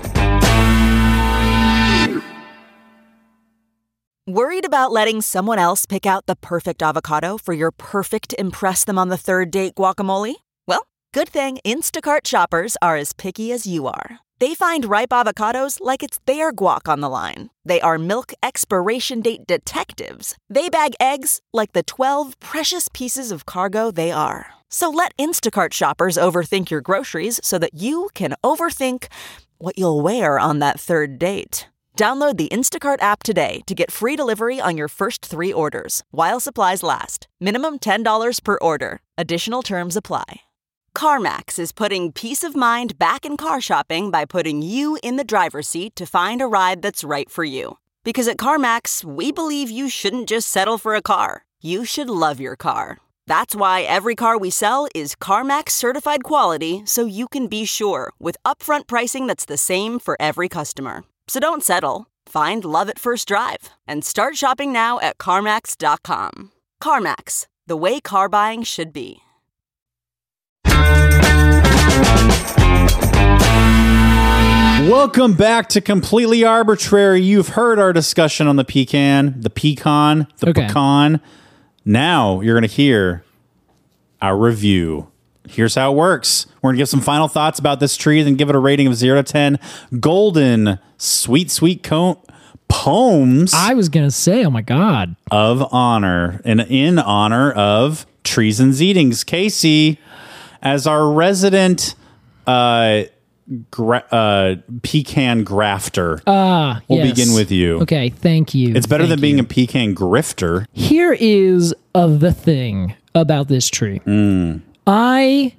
Worried about letting someone else pick out the perfect avocado for your perfect impress them on the third date guacamole? Well, good thing Instacart shoppers are as picky as you are. They find ripe avocados like it's their guac on the line. They are milk expiration date detectives. They bag eggs like the twelve precious pieces of cargo they are. So let Instacart shoppers overthink your groceries so that you can overthink what you'll wear on that third date. Download the Instacart app today to get free delivery on your first three orders, while supplies last. Minimum ten dollars per order. Additional terms apply. CarMax is putting peace of mind back in car shopping by putting you in the driver's seat to find a ride that's right for you. Because at CarMax, we believe you shouldn't just settle for a car. You should love your car. That's why every car we sell is CarMax certified quality, so you can be sure with upfront pricing that's the same for every customer. So don't settle. Find love at first drive and start shopping now at CarMax dot com. CarMax, the way car buying should be. Welcome back to Completely Arbitrary. You've heard our discussion on the pecan, the pecan, the Okay. pecan. Now you're going to hear our review. Here's how it works. We're going to give some final thoughts about this tree, then give it a rating of zero to ten. Golden, sweet, sweet cone poems I was going to say, oh my God. of honor, and in honor of Trees and Zeetings. Casey, as our resident uh, gra- uh, pecan grafter, Ah, we'll yes. begin with you. Okay, thank you. It's better Thank than being you. a pecan grifter. Here is uh, the thing about this tree. Mm. I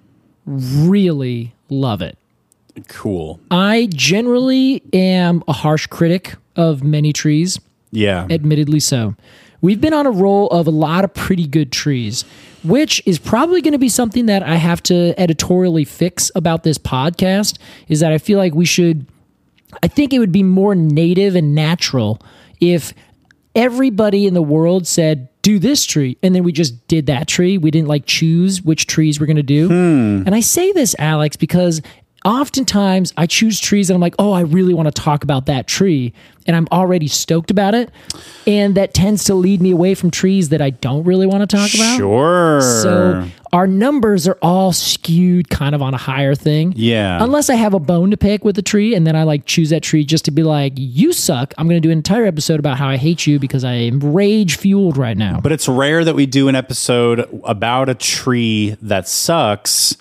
really love it. Cool. I generally am a harsh critic of many trees, Yeah. admittedly so. We've been on a roll of a lot of pretty good trees, which is probably going to be something that I have to editorially fix about this podcast, is that I feel like we should, I think it would be more native and natural if everybody in the world said, do this tree, and then we just did that tree. We didn't like choose which trees we're going to do. And I say this, Alex, because oftentimes I choose trees and I'm like, oh, I really want to talk about that tree. And I'm already stoked about it. And that tends to lead me away from trees that I don't really want to talk about. Sure. So our numbers are all skewed kind of on a higher thing. Yeah. Unless I have a bone to pick with the tree and then I like choose that tree just to be like, you suck. I'm going to do an entire episode about how I hate you because I am rage fueled right now. But it's rare that we do an episode about a tree that sucks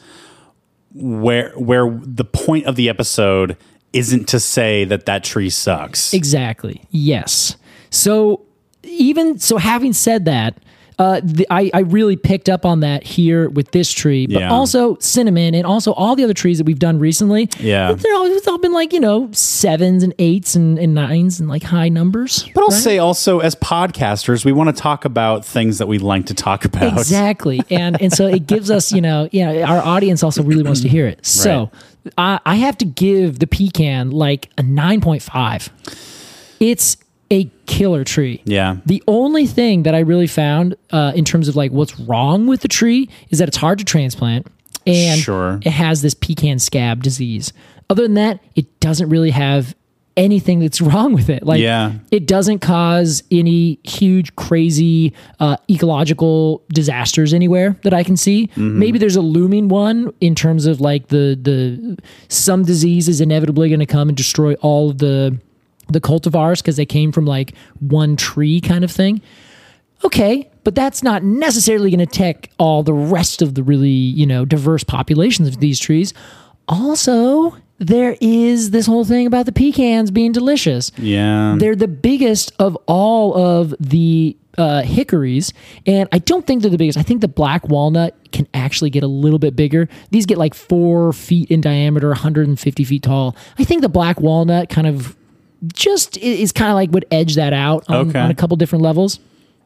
where where the point of the episode isn't to say that that tree sucks. Exactly. Yes. So even so, having said that, uh, the, I, I really picked up on that here with this tree, but Yeah. also cinnamon and also all the other trees that we've done recently. Yeah. They're all, it's all been like, you know, sevens and eights and, and nines and like high numbers. But I'll right? say also, as podcasters, we want to talk about things that we like to talk about. Exactly. And and so it gives us, you know, yeah, our audience also really wants to hear it. So I, I have to give the pecan like a nine point five. It's a killer tree. Yeah. The only thing that I really found uh, in terms of like what's wrong with the tree is that it's hard to transplant, and Sure. it has this pecan scab disease. Other than that, it doesn't really have anything that's wrong with it. Like, Yeah. it doesn't cause any huge, crazy uh, ecological disasters anywhere that I can see. Mm-hmm. Maybe there's a looming one in terms of like the the some disease is inevitably going to come and destroy all of the the cultivars because they came from like one tree kind of thing. Okay, but that's not necessarily going to attack all the rest of the really, you know, diverse populations of these trees. Also, there is this whole thing about the pecans being delicious. Yeah. They're the biggest of all of the uh, hickories, and I don't think they're the biggest. I think the black walnut can actually get a little bit bigger. These get like four feet in diameter, one hundred fifty feet tall. I think the black walnut kind of just is kind of like would edge that out on, Okay. on a couple different levels.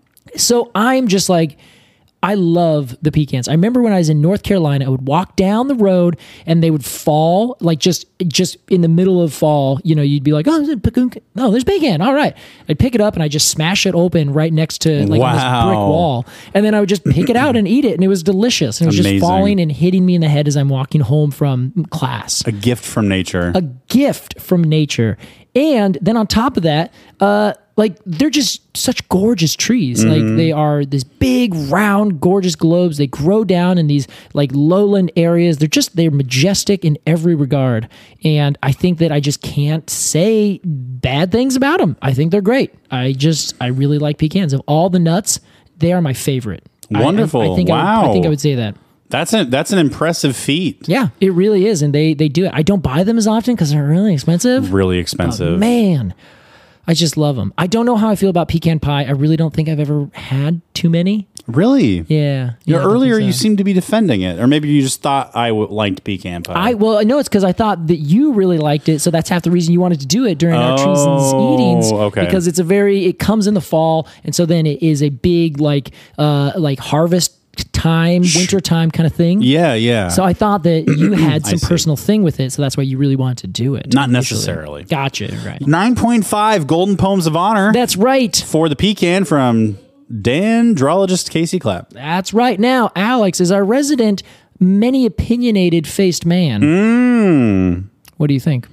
So I'm just like, I love the pecans. I remember when I was in North Carolina, I would walk down the road and they would fall like just just in the middle of fall. You know, you'd be like, oh, there's a pecan. No, there's pecan. All right. I'd pick it up and I just smash it open right next to like Wow. this brick wall. And then I would just pick it out and eat it. And it was delicious. And it was Amazing. just falling and hitting me in the head as I'm walking home from class. A gift from nature. A gift from nature. And then on top of that, uh, like they're just such gorgeous trees. Mm-hmm. Like they are this big, round, gorgeous globes. They grow down in these like lowland areas. They're just they're majestic in every regard. And I think that I just can't say bad things about them. I think they're great. I just I really like pecans. Of all the nuts, they are my favorite. I- Wonderful. I, I think I would, I Wow. think I would say that. That's a, that's an impressive feat. Yeah, it really is, and they they do it. I don't buy them as often because they're really expensive. Really expensive. Oh, man, I just love them. I don't know how I feel about pecan pie. I really don't think I've ever had too many. Really? Yeah. You yeah, I don't earlier, think you so. seemed to be defending it, or maybe you just thought I w- liked pecan pie. I well, I know it's because I thought that you really liked it, so that's half the reason you wanted to do it during our treasons Oh, eatings. okay. Because it's a very it comes in the fall, and so then it is a big like uh like harvest time, winter time kind of thing. yeah, yeah. So I thought that you had I some see. personal thing with it, so that's why you really wanted to do it. Not initially. necessarily. Gotcha. Right. nine point five Golden Poems of Honor That's right. for the pecan from Dendrologist Casey Clapp. That's right. Now, Alex is our resident, many opinionated faced man. Mm. What do you think?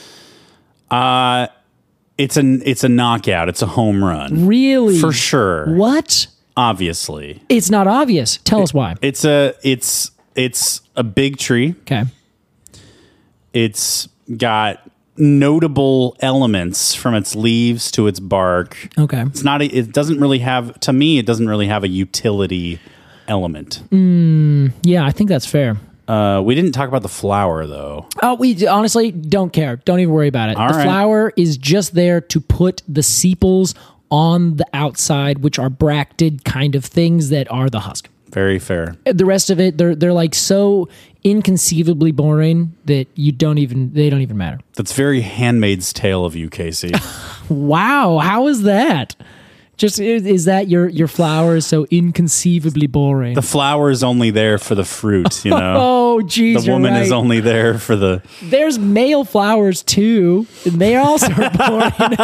Uh, it's an it's a knockout. It's a home run. Really? For sure. What? Obviously. It's not obvious. Tell us why. It's a it's it's a big tree. Okay. It's got notable elements from its leaves to its bark. Okay. It's not a, it doesn't really have to me it doesn't really have a utility element. Yeah, I think that's fair. Uh, we didn't talk about the flower though. Oh, we honestly don't care. Don't even worry about it. All the right. flower is just there to put the sepals on the outside, which are bracted kind of things that are the husk. Very fair. The rest of it, they're they're like so inconceivably boring that you don't even they don't even matter. That's very Handmaid's Tale of you, Casey. Wow, how is that? Just is, is that your your flower is so inconceivably boring? The flower is only there for the fruit, you know. Oh, geez, the you're woman is right. only there for the. There's male flowers too, and they also are boring.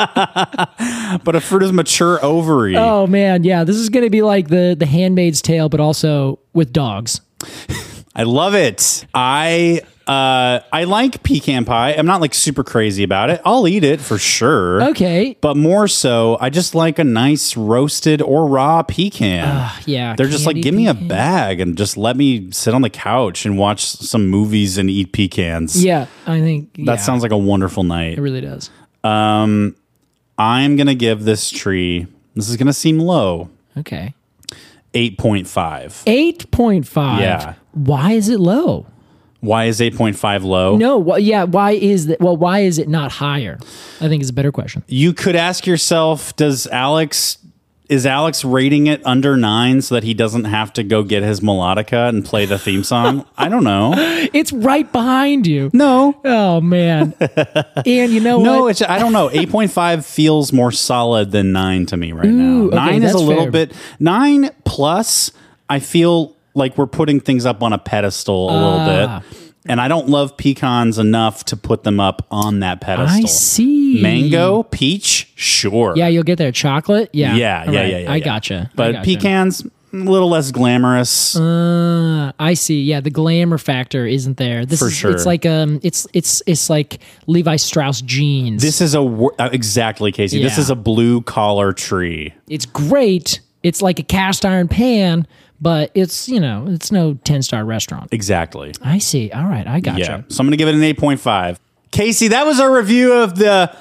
But a fruit is mature ovary. Oh man, yeah, this is going to be like the the Handmaid's Tale, but also with dogs. I love it. I uh, I like pecan pie. I'm not like super crazy about it. I'll eat it for sure. Okay, But more so, I just like a nice roasted or raw pecan. yeah, They're just like, candied give me a pecan. bag and just let me sit on the couch and watch some movies and eat pecans. Yeah, I think That yeah, sounds like a wonderful night. it really does. Um, I'm going to give this tree, this is going to seem low, Okay, eight point five. eight point five. Yeah. Why is it low? Why is eight point five low? No, well, yeah. Why is that? Well, why is it not higher? I think is a better question. You could ask yourself, does Alex, is Alex rating it under nine so that he doesn't have to go get his melodica and play the theme song? I don't know. It's right behind you. No. Oh man. And you know No, what? it's, I don't know. eight point five feels more solid than nine to me right Ooh, okay, now. Nine is that's a little fair. bit, nine plus, I feel like we're putting things up on a pedestal a Ah. little bit. And I don't love pecans enough to put them up on that pedestal. I see. Mango, peach, sure. Yeah, you'll get there. Chocolate? Yeah. Yeah, All yeah, right. yeah, yeah, I yeah. gotcha. But I gotcha. pecans, a little less glamorous. Uh, I see. Yeah, the glamour factor isn't there. This For is, sure. It's like um, it's it's it's like Levi Strauss jeans. This is a wor- uh, exactly, Casey. This Yeah. is a blue collar tree. It's great. It's like a cast iron pan, but it's you know it's no ten star restaurant. Exactly. I see. All right, I gotcha. Yeah. So I'm going to give it an eight point five. Casey, that was our review of the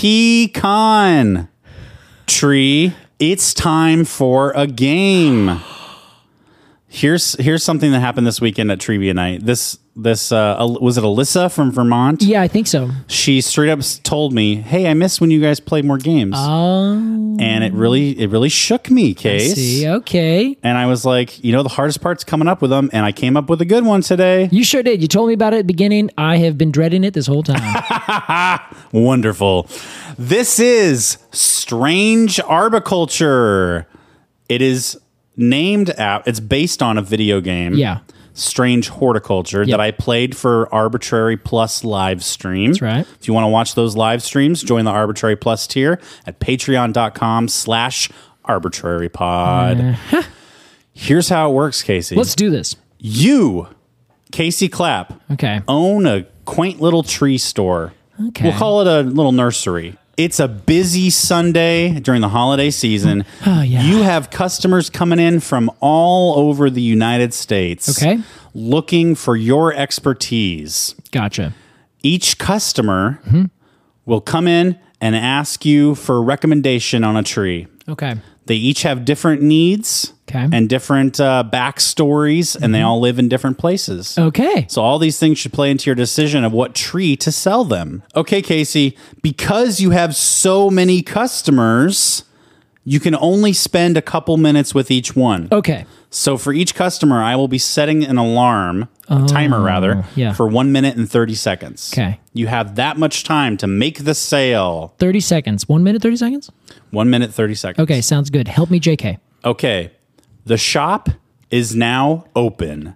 pecan tree. It's time for a game. Here's here's something that happened this weekend at Trivia Night. This this uh, Al- was it Alyssa from Vermont? Yeah, I think so. She straight up s- told me, "Hey, I miss when you guys played more games," Oh, and it really it really shook me, I Case. see. Okay. And I was like, you know, the hardest part's coming up with them, and I came up with a good one today. You sure did. You told me about it at the beginning. I have been dreading it this whole time. Wonderful. This is Strange Arboriculture. It is named out, it's based on a video game. Yeah. Strange Horticulture Yep. that I played for Arbitrary Plus live stream. That's right. If you want to watch those live streams, join the Arbitrary Plus tier at patreon.com slash arbitrary pod. Here's how it works, Casey. Let's do this. You, Casey Clapp, Okay. own a quaint little tree store. Okay. We'll call it a little nursery. It's a busy Sunday during the holiday season. Oh, yeah. You have customers coming in from all over the United States. Okay. Looking for your expertise. Gotcha. Each customer Mm-hmm. will come in and ask you for a recommendation on a tree. Okay. They each have different needs Okay. and different uh, backstories, and they all live in different places. Okay. So all these things should play into your decision of what tree to sell them. Okay, Casey, because you have so many customers, you can only spend a couple minutes with each one. Okay. So for each customer, I will be setting an alarm, a timer rather, yeah. for one minute and thirty seconds. Okay. You have that much time to make the sale. thirty seconds. One minute, thirty seconds? One minute, thirty seconds. Okay. Sounds good. Help me, J K. Okay. The shop is now open.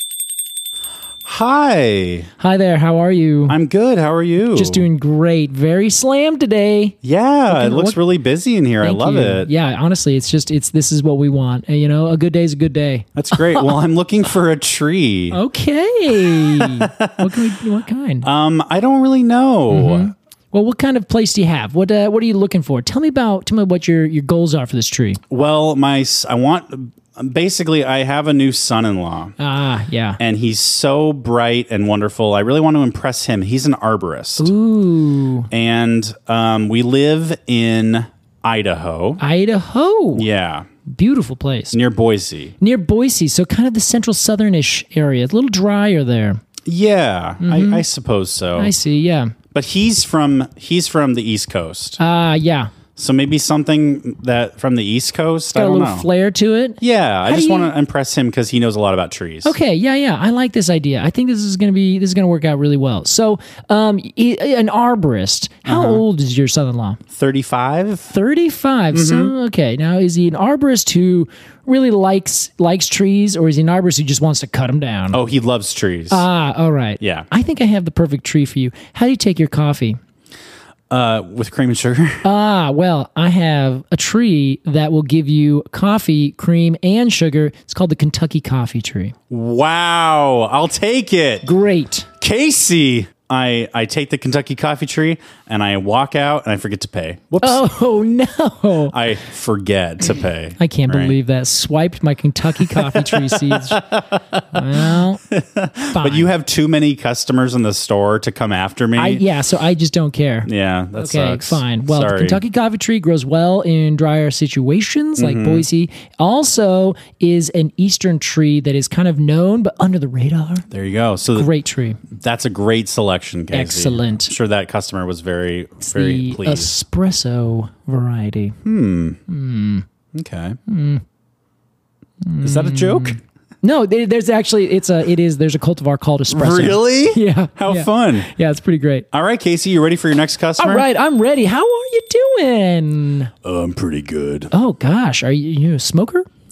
Hi. Hi there. How are you? I'm good. How are you? Just doing great. Very slammed today. Yeah, it looks what- really busy in here. I Thank love you. it. Yeah, honestly, it's just it's this is what we want. Uh, You know, a good day is a good day. That's great. Well, I'm looking for a tree. Okay. what can we? What kind? Um, I don't really know. Mm-hmm. Well, what kind of place do you have? What uh, What are you looking for? Tell me about. Tell me what your your goals are for this tree. Well, my s- I want basically I have a new son-in-law. Ah, yeah. And he's so bright and wonderful. I really want to impress him. He's an arborist. Ooh, And um, we live in Idaho. Idaho. Yeah, Beautiful place. near Boise. Near Boise, so kind of the central southernish area. A little drier there. Yeah, I, I suppose so. Mm-hmm. I see. Yeah. But he's from he's from the East Coast. Ah, yeah. So maybe something that from the East Coast. I Got a don't little know. flair to it. Yeah, I How just do you- want to impress him because he knows a lot about trees. Okay, yeah, yeah, I like this idea. I think this is gonna be this is gonna work out really well. So, um, e- an arborist. How Uh-huh. old is your son-in-law? thirty-five. Thirty-five. Mm-hmm. So, okay, now is he an arborist who really likes likes trees, or is he an arborist who just wants to cut them down? Oh, he loves trees. Ah, all right. Yeah. I think I have the perfect tree for you. How do you take your coffee? Uh, with cream and sugar. Ah, well, I have a tree that will give you coffee, cream, and sugar. It's called the Kentucky Coffee Tree. Wow, I'll take it. Great. Casey, I I take the Kentucky coffee tree and I walk out and I forget to pay. Whoops. Oh no. I forget to pay. I can't Right. believe that. Swiped my Kentucky coffee tree seeds. Well, fine. But you have too many customers in the store to come after me. I, yeah, so I just don't care. Yeah, that Okay, sucks. fine. Well, the Sorry. Kentucky coffee tree grows well in drier situations like Mm-hmm. Boise. Also is an eastern tree that is kind of known but under the radar. There you go. So th- Great tree. that's a great selection, Casey. Excellent. I'm sure that customer was very, very the pleased. espresso variety. Okay. Is that a joke? No, there, there's actually it's a it is there's a cultivar called espresso. Really? Yeah. How yeah. fun. Yeah, it's pretty great. All right, Casey, you ready for your next customer? All right, I'm ready. How are you doing? Oh, I'm pretty good. Oh gosh, are you, you a smoker?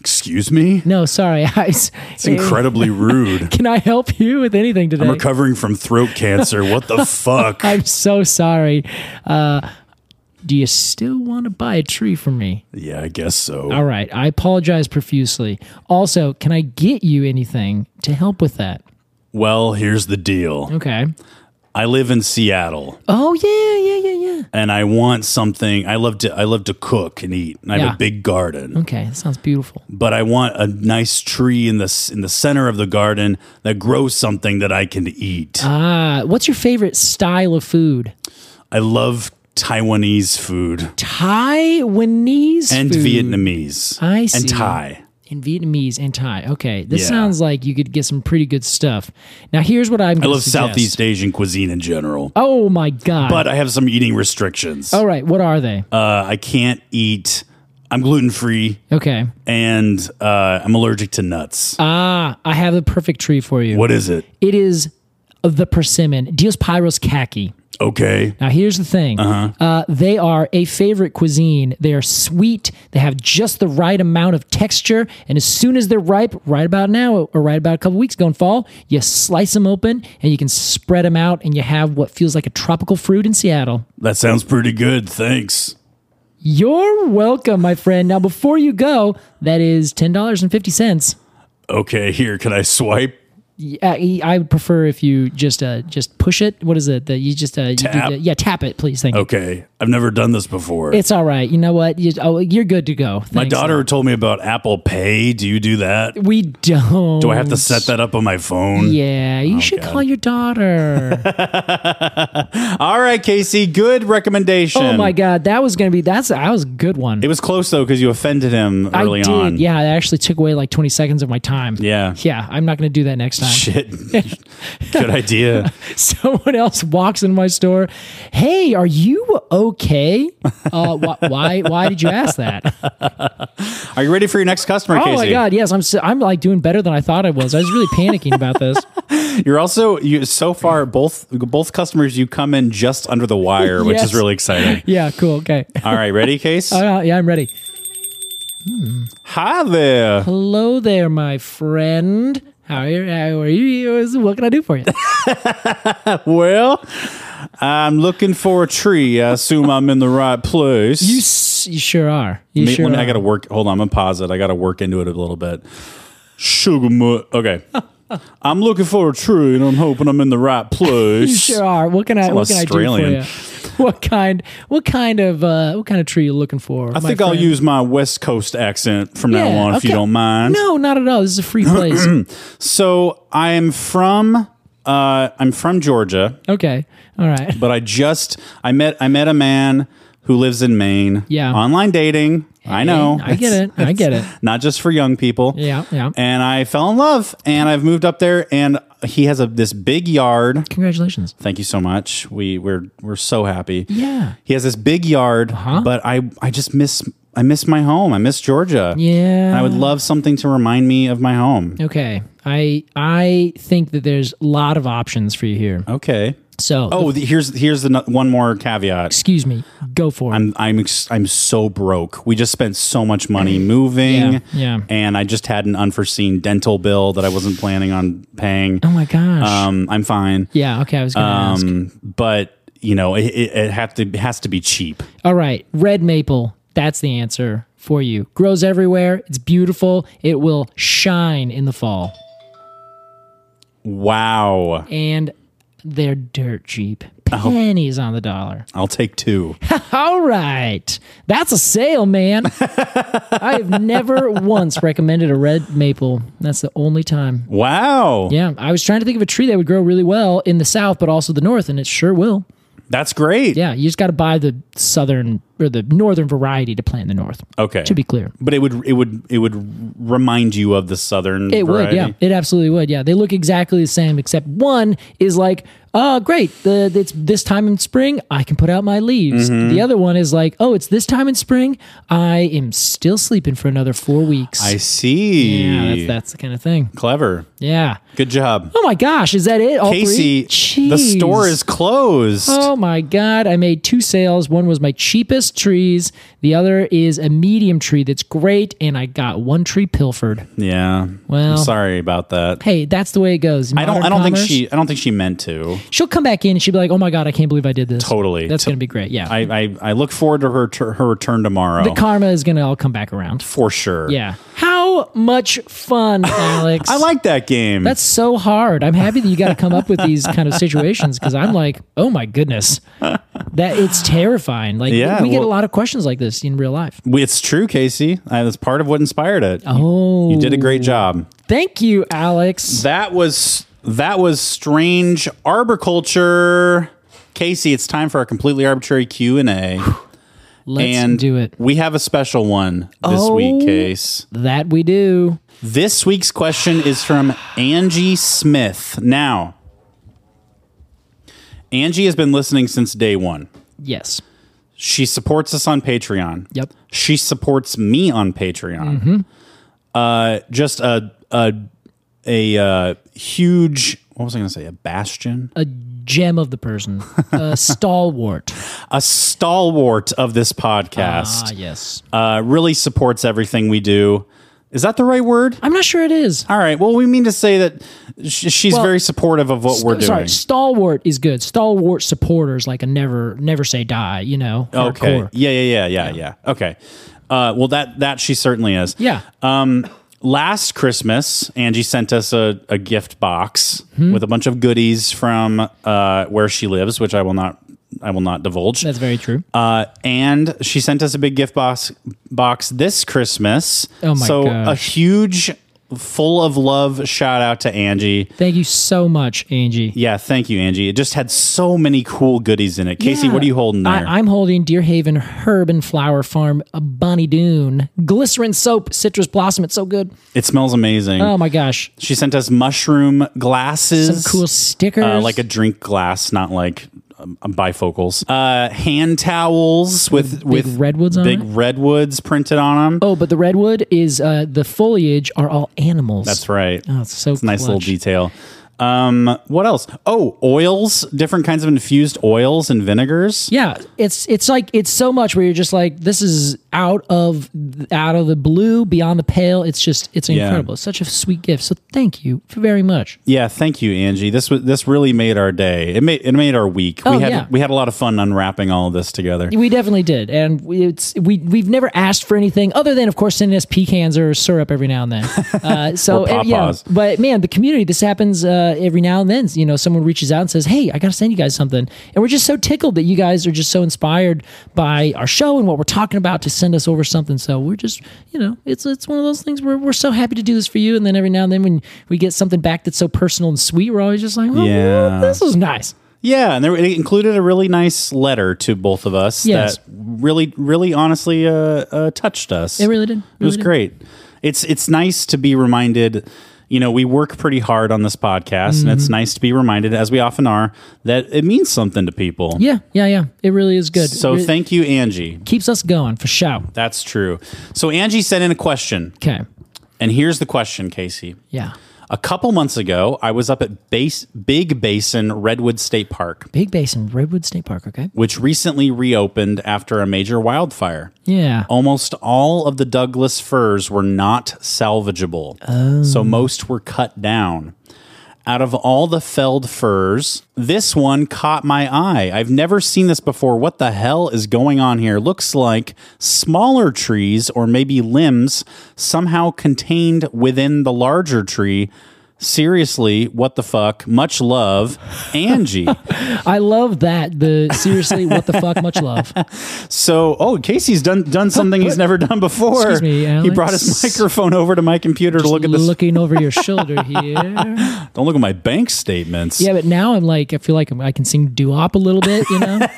Excuse me? No, sorry. I, It's incredibly rude. Can I help you with anything today? I'm recovering from throat cancer. What the fuck? I'm so sorry. Uh, do you still want to buy a tree from me? Yeah, I guess so. All right. I apologize profusely. Also, can I get you anything to help with that? Well, here's the deal. Okay. I live in Seattle. Oh, yeah, yeah, yeah, yeah. And I want something. I love to I love to cook and eat. And I have Yeah. a big garden. Okay. That sounds beautiful. But I want a nice tree in the s- in the center of the garden that grows something that I can eat. Ah, what's your favorite style of food? I love Taiwanese food Taiwanese and food. Vietnamese. I see. And Thai. And Vietnamese and Thai. Okay, this Yeah. sounds like you could get some pretty good stuff. Now, here's what I'm I going to love suggest. Southeast Asian cuisine in general. Oh my god! But I have some eating restrictions. all right, what are they? Uh, I can't eat. I'm gluten free Okay. and uh, I'm allergic to nuts. Ah, I have the perfect tree for you. What is it? It is the persimmon, Diospyros khaki. Okay. Now, here's the thing. Uh-huh. Uh, they are a favorite cuisine. They are sweet. They have just the right amount of texture. And as soon as they're ripe, right about now or right about a couple weeks ago in fall, you slice them open and you can spread them out and you have what feels like a tropical fruit in Seattle. That sounds pretty good. Thanks. You're welcome, my friend. Now, before you go, that is ten dollars and fifty cents. Okay, here, can I swipe? Yeah, I would prefer if you just uh, just push it. What is it? That you just uh, you do Tap? the, yeah, tap it, please. Thank you. Okay, I've never done this before. It's all right. You know what? You, oh, you're good to go. My Thanks. daughter told me about Apple Pay. Do you do that? We don't. Do I have to set that up on my phone? Yeah, you should God. call your daughter. All right, Casey, good recommendation. Oh my God, that was gonna be that's that was a good one. It was close though because you offended him I early did. on. Yeah, it actually took away like twenty seconds of my time. Yeah. Yeah, I'm not gonna do that next time. Shit. Good idea. Someone else walks in my store. Hey, are you okay? Uh, wh- why? Why did you ask that? Are you ready for your next customer, Oh Casey? my God, yes, I'm. So, I'm like doing better than I thought I was. I was really panicking about this. You're also you so far both both customers you come in just under the wire, which Yes. is really exciting. Yeah, cool. Okay. All right, ready, Case? Uh, yeah, I'm ready. Hi there. Hello there, my friend. How are you? How are you? What can I do for you? Well, I'm looking for a tree. I assume I'm in the right place. You, s- you sure are. You Me- sure when are. I got to work. Hold on, I'm gonna pause it. I got to work into it a little bit. Sugar mutt. Okay. I'm looking for a tree, and I'm hoping I'm in the right place. You sure are. What can I? Sound What can Australian. I do for you? What kind? What kind of? Uh, what kind of tree you looking for? I my think I'll friend? use my West Coast accent from now Yeah, on, if you okay. don't mind. No, not at all. This is a free place. So I am from. Uh, I'm from Georgia, Okay. All right. but I just I met I met a man who lives in Maine. Yeah. Online dating. I know. I get it. I get it. Not just for young people. Yeah. Yeah. And I fell in love, and I've moved up there, and he has a this big yard. Congratulations. Thank you so much. We we're we're so happy. Yeah. He has this big yard, Uh-huh. but I I just miss I miss my home. I miss Georgia. Yeah. And I would love something to remind me of my home. Okay. I I think that there's a lot of options for you here. Okay. So. Oh, the, here's here's the no- one more caveat. excuse me. Go for it. I'm I'm ex- I'm so broke. We just spent so much money moving, Yeah, yeah. and I just had an unforeseen dental bill that I wasn't planning on paying. oh my gosh. Um, I'm fine. yeah. Okay. I was going to ask. Um, but you know, it, it, it have to it has to be cheap. All right. Red maple. That's the answer for you. Grows everywhere. It's beautiful. It will shine in the fall. Wow. And they're dirt cheap. Oh. Pennies on the dollar. I'll take two. All right. That's a sale, man. I have never once recommended a red maple. That's the only time. Wow. Yeah. I was trying to think of a tree that would grow really well in the south, but also the north, and it sure will. That's great. Yeah. You just got to buy the southern or the northern variety to plant in the north. Okay. To be clear. But it would it would it would remind you of the southern It variety. would, yeah. It absolutely would, yeah. They look exactly the same, except one is like, oh, great, the, it's this time in spring, I can put out my leaves. Mm-hmm. The other one is like, oh, it's this time in spring, I am still sleeping for another four weeks. I see. yeah, that's, that's the kind of thing. Clever. Yeah. Good job. Oh my gosh, is that it? All Casey, three? the Jeez. store is closed. Oh my God, I made two sales. One was my cheapest tallest trees. The other is a medium tree that's great, and I got one tree pilfered. Yeah. Well, I'm sorry about that. Hey, that's the way it goes. I don't. Modern I don't commerce, think she. I don't think she meant to. She'll come back in and she'll be like, "Oh my god, I can't believe I did this." Totally. That's To- gonna be great. Yeah. I, I, I look forward to her to her return tomorrow. the karma is gonna all come back around. for sure. Yeah. How much fun, Alex? I like that game. That's so hard. I'm happy that you got to come up with these kind of situations because I'm like, oh my goodness, that it's terrifying. Like Yeah, we get well- a lot of questions like this in real life. It's true, Casey. Uh, That's part of what inspired it. You- Oh, you did a great job. Thank you, Alex. That was that was strange arboriculture. Casey, it's time for our completely arbitrary Q and A. Let's and do it. We have a special one this Oh. week, Case. That we do. This week's question is from Angie Smith. Now, Angie has been listening since day one. Yes. She supports us on Patreon. Yep. She supports me on Patreon. Mm-hmm. Uh, just a a a uh, huge. What was I going to say? A bastion. A gem of the person. A stalwart. A stalwart of this podcast. Ah, yes. Uh, really supports everything we do. Is that the right word? I'm not sure it is. All right. Well, we mean to say that sh- she's Well, very supportive of what we're doing. Sorry, stalwart is good. Stalwart supporters like a never, never say die. You know. Okay. Hardcore. Yeah, yeah, yeah, yeah, yeah. Okay. Uh, well, that that she certainly is. Yeah. Um, last Christmas, Angie sent us a, a gift box Hmm. with a bunch of goodies from uh, where she lives, which I will not I will not divulge. That's very true. Uh, and she sent us a big gift box box this Christmas. Oh my so gosh. a huge, full of love shout out to Angie. Thank you so much, Angie. Yeah, thank you, Angie. It just had so many cool goodies in it. Casey, Yeah. what are you holding there? I, I'm holding Deer Haven Herb and Flower Farm, a Bonnie Doon, glycerin soap, citrus blossom. It's so good. it smells amazing. Oh my gosh. She sent us mushroom glasses. Some cool stickers. Uh, like a drink glass, not like um, bifocals. Uh, hand towels with Big with redwoods on big it? redwoods printed on them. Oh, but the redwood is uh, the foliage are all animals. That's right. Oh, it's so It's a nice little clutch. detail. Um, what else? Oh, oils, different kinds of infused oils and vinegars. Yeah, it's it's like it's so much where you're just like this is out of out of the blue, beyond the pale. It's just it's Yeah. incredible. It's such a sweet gift. So thank you very much. Yeah, thank you, Angie. This was this really made our day. It made it made our week. Oh, we had yeah. we had a lot of fun unwrapping all of this together. We definitely did, and we, it's we we've never asked for anything other than, of course, sending us pecans or syrup every now and then. Uh, so Or uh, yeah, pawpaws. but man, the community, this happens uh, every now and then. You know, someone reaches out and says, "Hey, I got to send you guys something," and we're just so tickled that you guys are just so inspired by our show and what we're talking about to send us over something. So we're just, you know, it's it's one of those things where we're so happy to do this for you, and then every now and then when we get something back that's so personal and sweet, we're always just like, "Oh, Yeah. this is nice." Yeah, and there, it included a really nice letter to both of us Yes. that really, really, honestly uh, uh, touched us. It really did. It was Really did. great. It's it's nice to be reminded. You know, we work pretty hard on this podcast, and Mm-hmm. it's nice to be reminded, as we often are, that it means something to people. Yeah, yeah, yeah. It really is good. So It thank you, Angie. keeps us going for sure. That's true. So Angie sent in a question, Okay. and here's the question, Casey. Yeah. A couple months ago, I was up at Base, Big Basin Redwood State Park, Big Basin, Redwood State Park, okay? which recently reopened after a major wildfire. Yeah. Almost all of the Douglas firs were not salvageable, so most were cut down. Out of all the felled firs, this one caught my eye. I've never seen this before. What the hell is going on here? Looks like smaller trees or maybe limbs somehow contained within the larger tree. Seriously, what the fuck? Much love, Angie. I love that. The seriously, what the fuck, much love. So, oh, Casey's done done something he's never done before. Excuse me, He Alex. brought his microphone over to my computer to look at this. Looking over your shoulder here. Don't look at my bank statements. Yeah, but now I'm like, I feel like I'm, I can sing doo-wop a little bit, you know?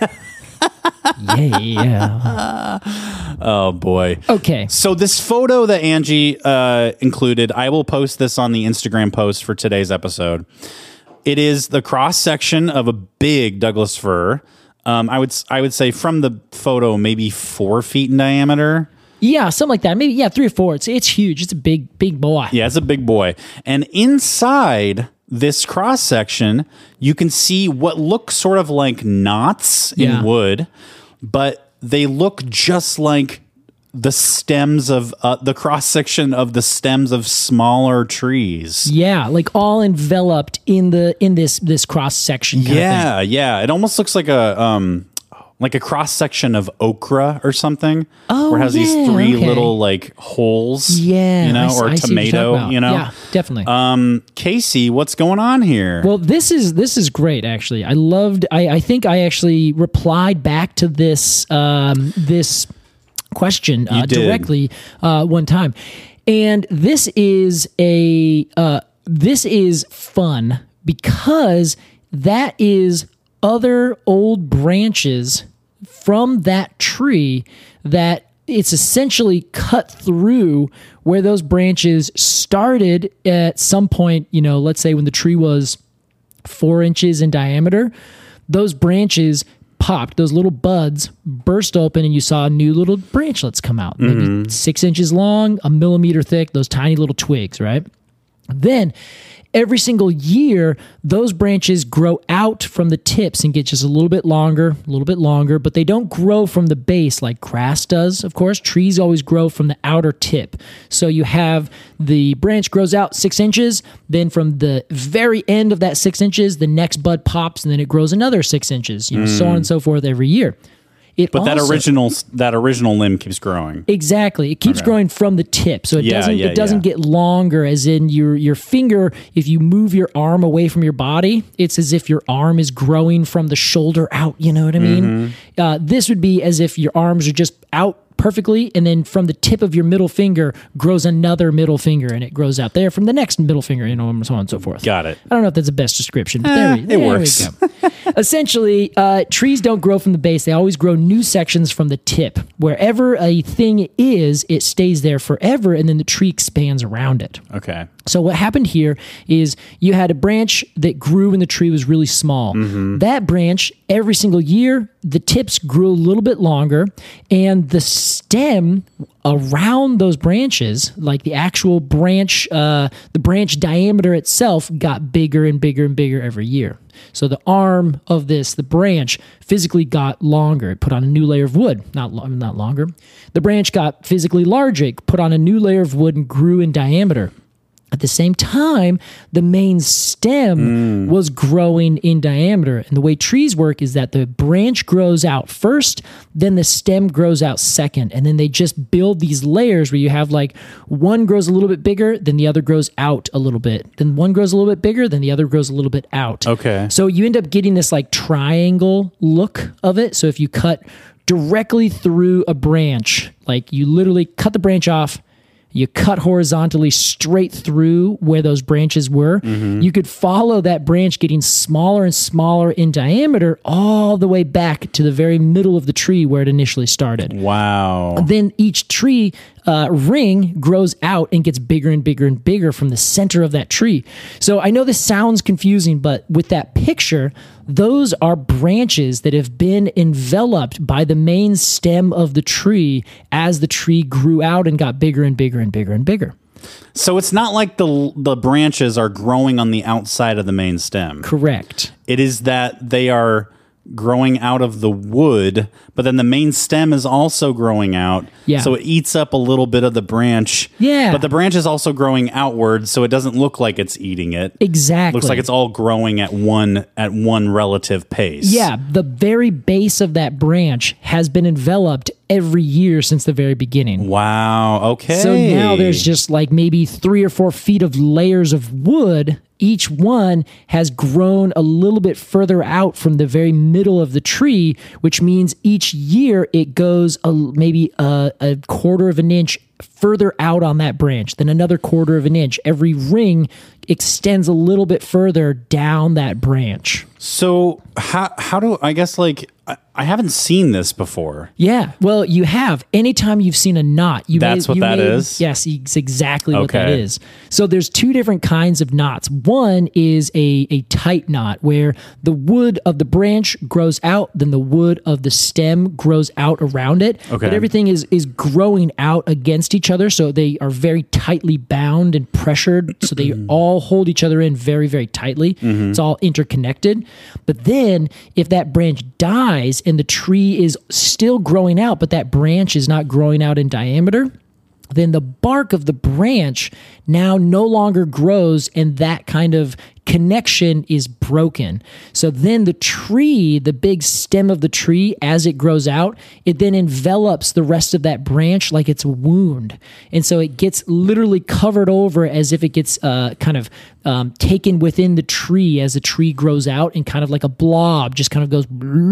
yeah, yeah. Oh boy. Okay. So this photo that Angie uh, included, I will post this on the Instagram post for today's episode. It is the cross section of a big Douglas fir. Um, I would I would say from the photo, maybe four feet in diameter. Yeah, something like that. Maybe, yeah, three or four. It's, it's huge. It's a big, big boy. Yeah, it's a big boy. And inside this cross section, you can see what look sort of like knots Yeah. in wood, but they look just like the stems of uh, the cross section of the stems of smaller trees. Yeah, like all enveloped in the in this this cross section. Yeah, yeah. It almost looks like a um like a cross section of okra or something. Oh, where it has yeah, these three okay. little like holes. Yeah, you know, I s- or I see what you're talking tomato. about. You know, Yeah, definitely. Um, Casey, what's going on here? Well, this is this is great. Actually, I loved. I, I think I actually replied back to this um, this question uh, You did. directly uh, one time, and this is a uh, this is fun because that is other old branches from that tree that it's essentially cut through where those branches started at some point, you know, let's say when the tree was four inches in diameter, those branches popped, those little buds burst open and you saw new little branchlets come out, maybe Mm-hmm. six inches long, a millimeter thick, those tiny little twigs, right? Then every single year, those branches grow out from the tips and get just a little bit longer, a little bit longer, but they don't grow from the base like grass does, of course. Trees always grow from the outer tip. So you have the branch grows out six inches, then from the very end of that six inches, the next bud pops, and then it grows another six inches, you know, so on and so forth every year. It but that also- original that original limb keeps growing. Exactly. It keeps growing from the tip. So it Yeah, doesn't yeah, it doesn't yeah. get longer as in your your finger, if you move your arm away from your body, it's as if your arm is growing from the shoulder out, you know what I mean? Mm-hmm. Uh, this would be as if your arms are just out perfectly, and then from the tip of your middle finger grows another middle finger, and it grows out there from the next middle finger, you know, and so on and so forth. Got it. I don't know if that's the best description, but Eh, there, we, it there works. we go. Essentially, uh, trees don't grow from the base. They always grow new sections from the tip. Wherever a thing is, it stays there forever, and then the tree expands around it. Okay. So what happened here is you had a branch that grew when the tree was really small. That branch, every single year, the tips grew a little bit longer, and the stem around those branches, like the actual branch, uh, the branch diameter itself, got bigger and bigger and bigger every year. So the arm of this, the branch, physically got longer. It put on a new layer of wood. Not lo- not longer. The branch got physically larger. It put on a new layer of wood and grew in diameter. At the same time, the main stem was growing in diameter. And the way trees work is that the branch grows out first, then the stem grows out second. And then they just build these layers where you have like one grows a little bit bigger, then the other grows out a little bit. Then one grows a little bit bigger, then the other grows a little bit out. Okay. So you end up getting this like triangle look of it. So if you cut directly through a branch, like you literally cut the branch off, you cut horizontally straight through where those branches were, you could follow that branch getting smaller and smaller in diameter all the way back to the very middle of the tree where it initially started. Wow. Then each tree uh, ring grows out and gets bigger and bigger and bigger from the center of that tree. So I know this sounds confusing, but with that picture, those are branches that have been enveloped by the main stem of the tree as the tree grew out and got bigger and bigger and bigger and bigger. So it's not like the the branches are growing on the outside of the main stem. Correct. It is that they are growing out of the wood, but then the main stem is also growing out. Yeah. So it eats up a little bit of the branch. Yeah. But the branch is also growing outward, so it doesn't look like it's eating it. Exactly. Looks like it's all growing at one at one relative pace. Yeah, the very base of that branch has been enveloped every year since the very beginning. Wow. Okay. So now there's just like maybe three or four feet of layers of wood. Each one has grown a little bit further out from the very middle of the tree, which means each year it goes a, maybe a, a quarter of an inch further out on that branch, then another quarter of an inch. Every ring extends a little bit further down that branch. So how how do I guess like I, I haven't seen this before. Yeah. Well, you have. Anytime you've seen a knot, you That's may, what you that may- is? Yes, it's exactly what that Okay. is. So there's two different kinds of knots. One is a, a tight knot where the wood of the branch grows out, then the wood of the stem grows out around it. Okay. But everything is is growing out against each each other, so they are very tightly bound and pressured, so they all hold each other in very, very tightly. Mm-hmm. It's all interconnected. But then if that branch dies and the tree is still growing out, but that branch is not growing out in diameter, then the bark of the branch now no longer grows, and that kind of connection is broken. So then the tree, the big stem of the tree, as it grows out, it then envelops the rest of that branch like it's a wound. And so it gets literally covered over as if it gets uh, kind of um, taken within the tree as the tree grows out, and kind of like a blob just kind of goes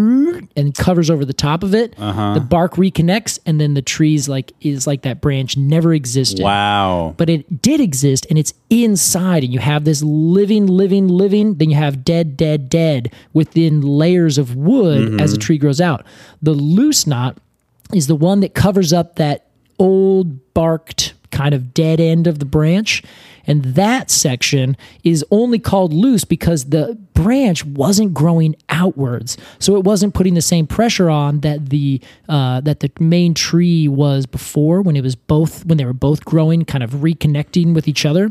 and covers over the top of it. Uh-huh. The bark reconnects, and then the tree's like is like that branch never existed. Wow. But it did exist, and it's inside, and you have this living, living, living, then you have dead, dead, dead within layers of wood mm-hmm. as a tree grows out. The loose knot is the one that covers up that old barked kind of dead end of the branch, and that section is only called loose because the branch wasn't growing outwards, so it wasn't putting the same pressure on that the uh, that the main tree was before, when it was both when they were both growing, kind of reconnecting with each other.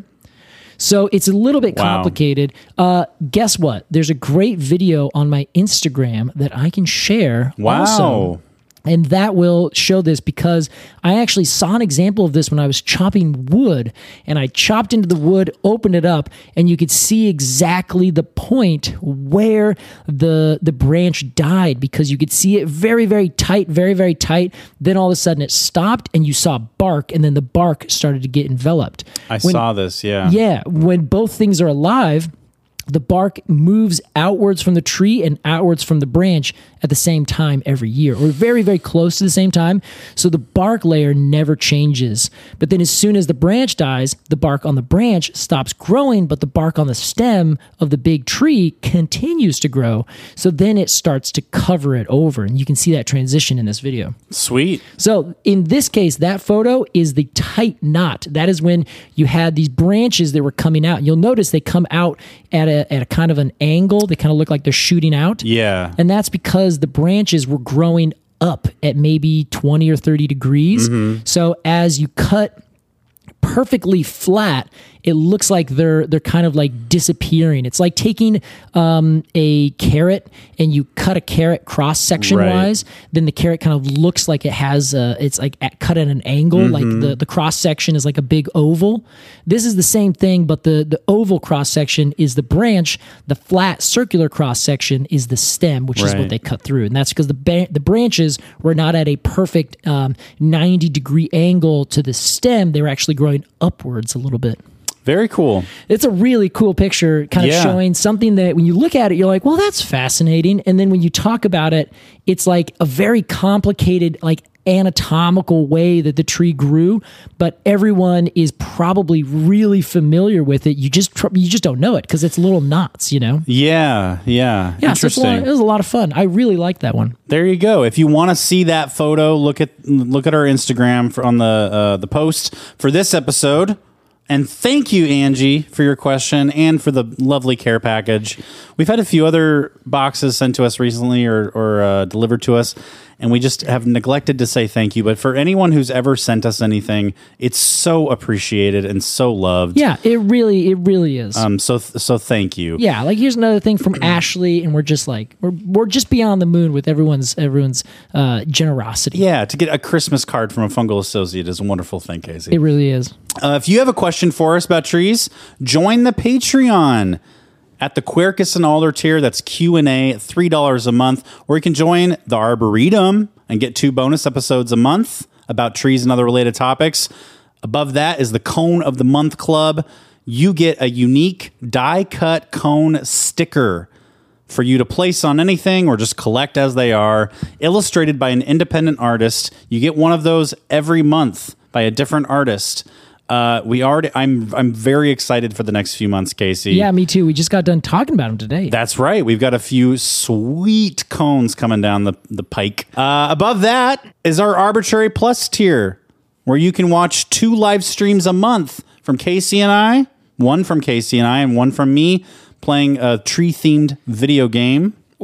So it's a little bit complicated. Wow. Uh, guess what? There's a great video on my Instagram that I can share. Wow. Also. And that will show this, because I actually saw an example of this when I was chopping wood, and I chopped into the wood, opened it up, and you could see exactly the point where the the branch died, because you could see it very, very tight, very, very tight. Then all of a sudden it stopped, and you saw bark, and then the bark started to get enveloped. I when, saw this, yeah. Yeah, when both things are alive, the bark moves outwards from the tree and outwards from the branch at the same time every year, or very, very close to the same time. So the bark layer never changes. But then as soon as the branch dies, the bark on the branch stops growing, but the bark on the stem of the big tree continues to grow. So then it starts to cover it over. And you can see that transition in this video. Sweet. So in this case, that photo is the tight knot. That is when you had these branches that were coming out. You'll notice they come out at a at a kind of an angle. They kind of look like they're shooting out. Yeah. And that's because the branches were growing up at maybe twenty or thirty degrees. Mm-hmm. So as you cut perfectly flat, it looks like they're they're kind of like disappearing. It's like taking um, a carrot and you cut a carrot cross section right. wise. Then the carrot kind of looks like it has a, it's like at, cut at an angle. Mm-hmm. Like the, the cross section is like a big oval. This is the same thing, but the the oval cross section is the branch. The flat circular cross section is the stem, which right. is what they cut through. And that's because the ba- the branches were not at a perfect um, ninety degree angle to the stem. They were actually growing upwards a little bit. Very cool. It's a really cool picture, kind of yeah. showing something that when you look at it, you're like, well, that's fascinating. And then when you talk about it, it's like a very complicated, like anatomical way that the tree grew, but everyone is probably really familiar with it. You just you just don't know it because it's little knots, you know? Yeah, yeah. Yeah, Interesting. so it's a lot, it was a lot of fun. I really liked that one. There you go. If you want to see that photo, look at look at our Instagram for, on the uh, the post for this episode. And thank you, Angie, for your question and for the lovely care package. We've had a few other boxes sent to us recently or, or uh, delivered to us, and we just have neglected to say thank you. But for anyone who's ever sent us anything, it's so appreciated and so loved. Yeah, it really, it really is. Um, so, so thank you. Yeah, like here's another thing from Ashley, and we're just like we're we're just beyond the moon with everyone's everyone's uh, generosity. Yeah, to get a Christmas card from a fungal associate is a wonderful thing, Casey. It really is. Uh, if you have a question for us about trees, join the Patreon at the Quercus and Alder tier. That's Q and A, three dollars a month. Or you can join the Arboretum and get two bonus episodes a month about trees and other related topics. Above that is the Cone of the Month Club. You get a unique die-cut cone sticker for you to place on anything or just collect as they are, illustrated by an independent artist. You get one of those every month by a different artist. Uh, we already. I'm. I'm very excited for the next few months, Casey. Yeah, me too. We just got done talking about them today. That's right. We've got a few sweet cones coming down the the pike. Uh, above that is our Arbitrary Plus tier, where you can watch two live streams a month from Casey and I. One from Casey and I, and one from me playing a tree themed video game.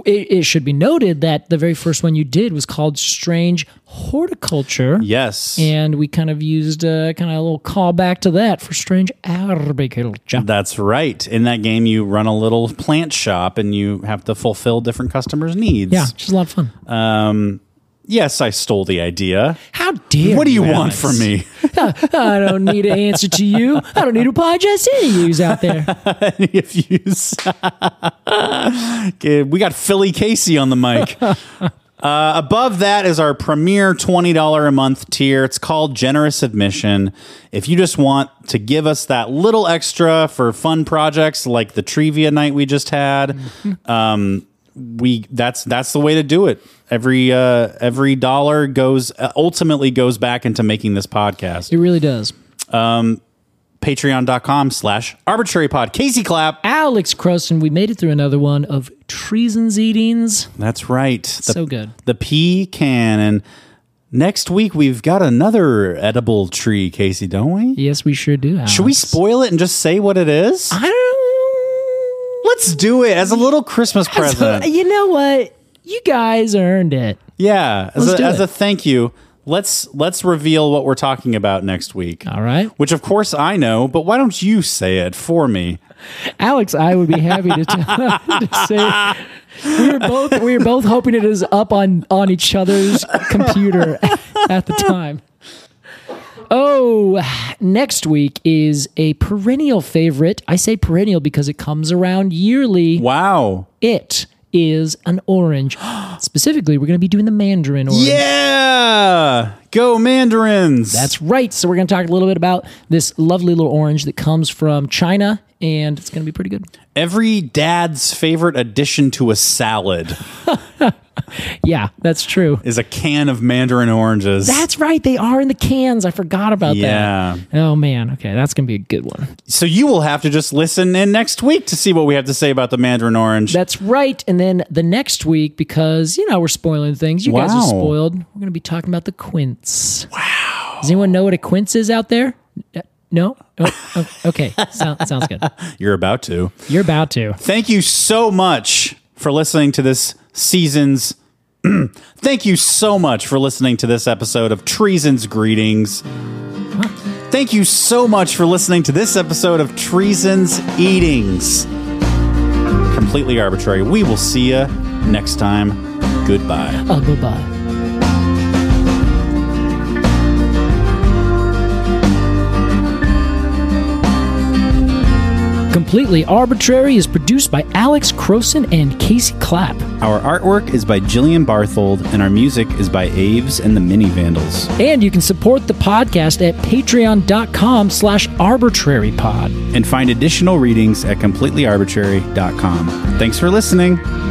it, it should be noted that the very first one you did was called Strange Horticulture. Yes. And we kind of used a kind of a little callback to that for Strange Arboriculture. That's right. In that game, you run a little plant shop and you have to fulfill different customers' needs. Yeah, which is a lot of fun. Um, yes, I stole the idea. How dare What do you Alex? want from me? I don't need an answer to you. I don't need to apologize to any of yous out there. Any of yous. Okay, we got Philly Casey on the mic. Uh, above that is our premier twenty dollars a month tier. It's called Generous Admission. If you just want to give us that little extra for fun projects like the trivia night we just had, um, we that's that's the way to do it. Every uh, every dollar goes uh, ultimately goes back into making this podcast. It really does. Um, Patreon.com slash arbitrary pod. Casey Clapp. Alex Croson, we made it through another one of Treason's Eatings. That's right. The, So good. The pecan. And next week we've got another edible tree, Casey, don't we? Yes, we sure do, Alex. Should we spoil it and just say what it is? I don't Let's do it as a little Christmas present. You know what? You guys earned it. Yeah, as, Let's a, do as it. a thank you. Let's let's reveal what we're talking about next week. All right. Which of course I know, but why don't you say it for me? Alex, I would be happy to, t- to say we were both we were both hoping it is up on on each other's computer at the time. Oh, next week is a perennial favorite. I say perennial because it comes around yearly. Wow. It is an orange. Specifically, we're going to be doing the mandarin orange. Yeah! Go Mandarins! That's right. So we're going to talk a little bit about this lovely little orange that comes from China, and it's going to be pretty good. Every dad's favorite addition to a salad Yeah, that's true. is a can of mandarin oranges. That's right. They are in the cans. I forgot about Yeah. that. Oh, man. Okay, that's going to be a good one. So you will have to just listen in next week to see what we have to say about the mandarin orange. That's right. And then the next week, because, you know, we're spoiling things. You guys Wow. are spoiled. We're going to be talking about the quince. Wow. Does anyone know what a quince is out there? Uh, No? Oh, oh, okay. So, sounds good. You're about to. You're about to. Thank you so much for listening to this season's. Thank you so much for listening to this episode of Treason's Greetings. Thank you so much for listening to this episode of Treason's Eatings. Completely arbitrary. We will see you next time. Goodbye. Oh, bye-bye. Completely Arbitrary is produced by Alex Croson and Casey Clapp. Our artwork is by Jillian Barthold, and our music is by Aves and the Mini Vandals. And you can support the podcast at patreon.com slash arbitrarypod. And find additional readings at completely arbitrary dot com. Thanks for listening.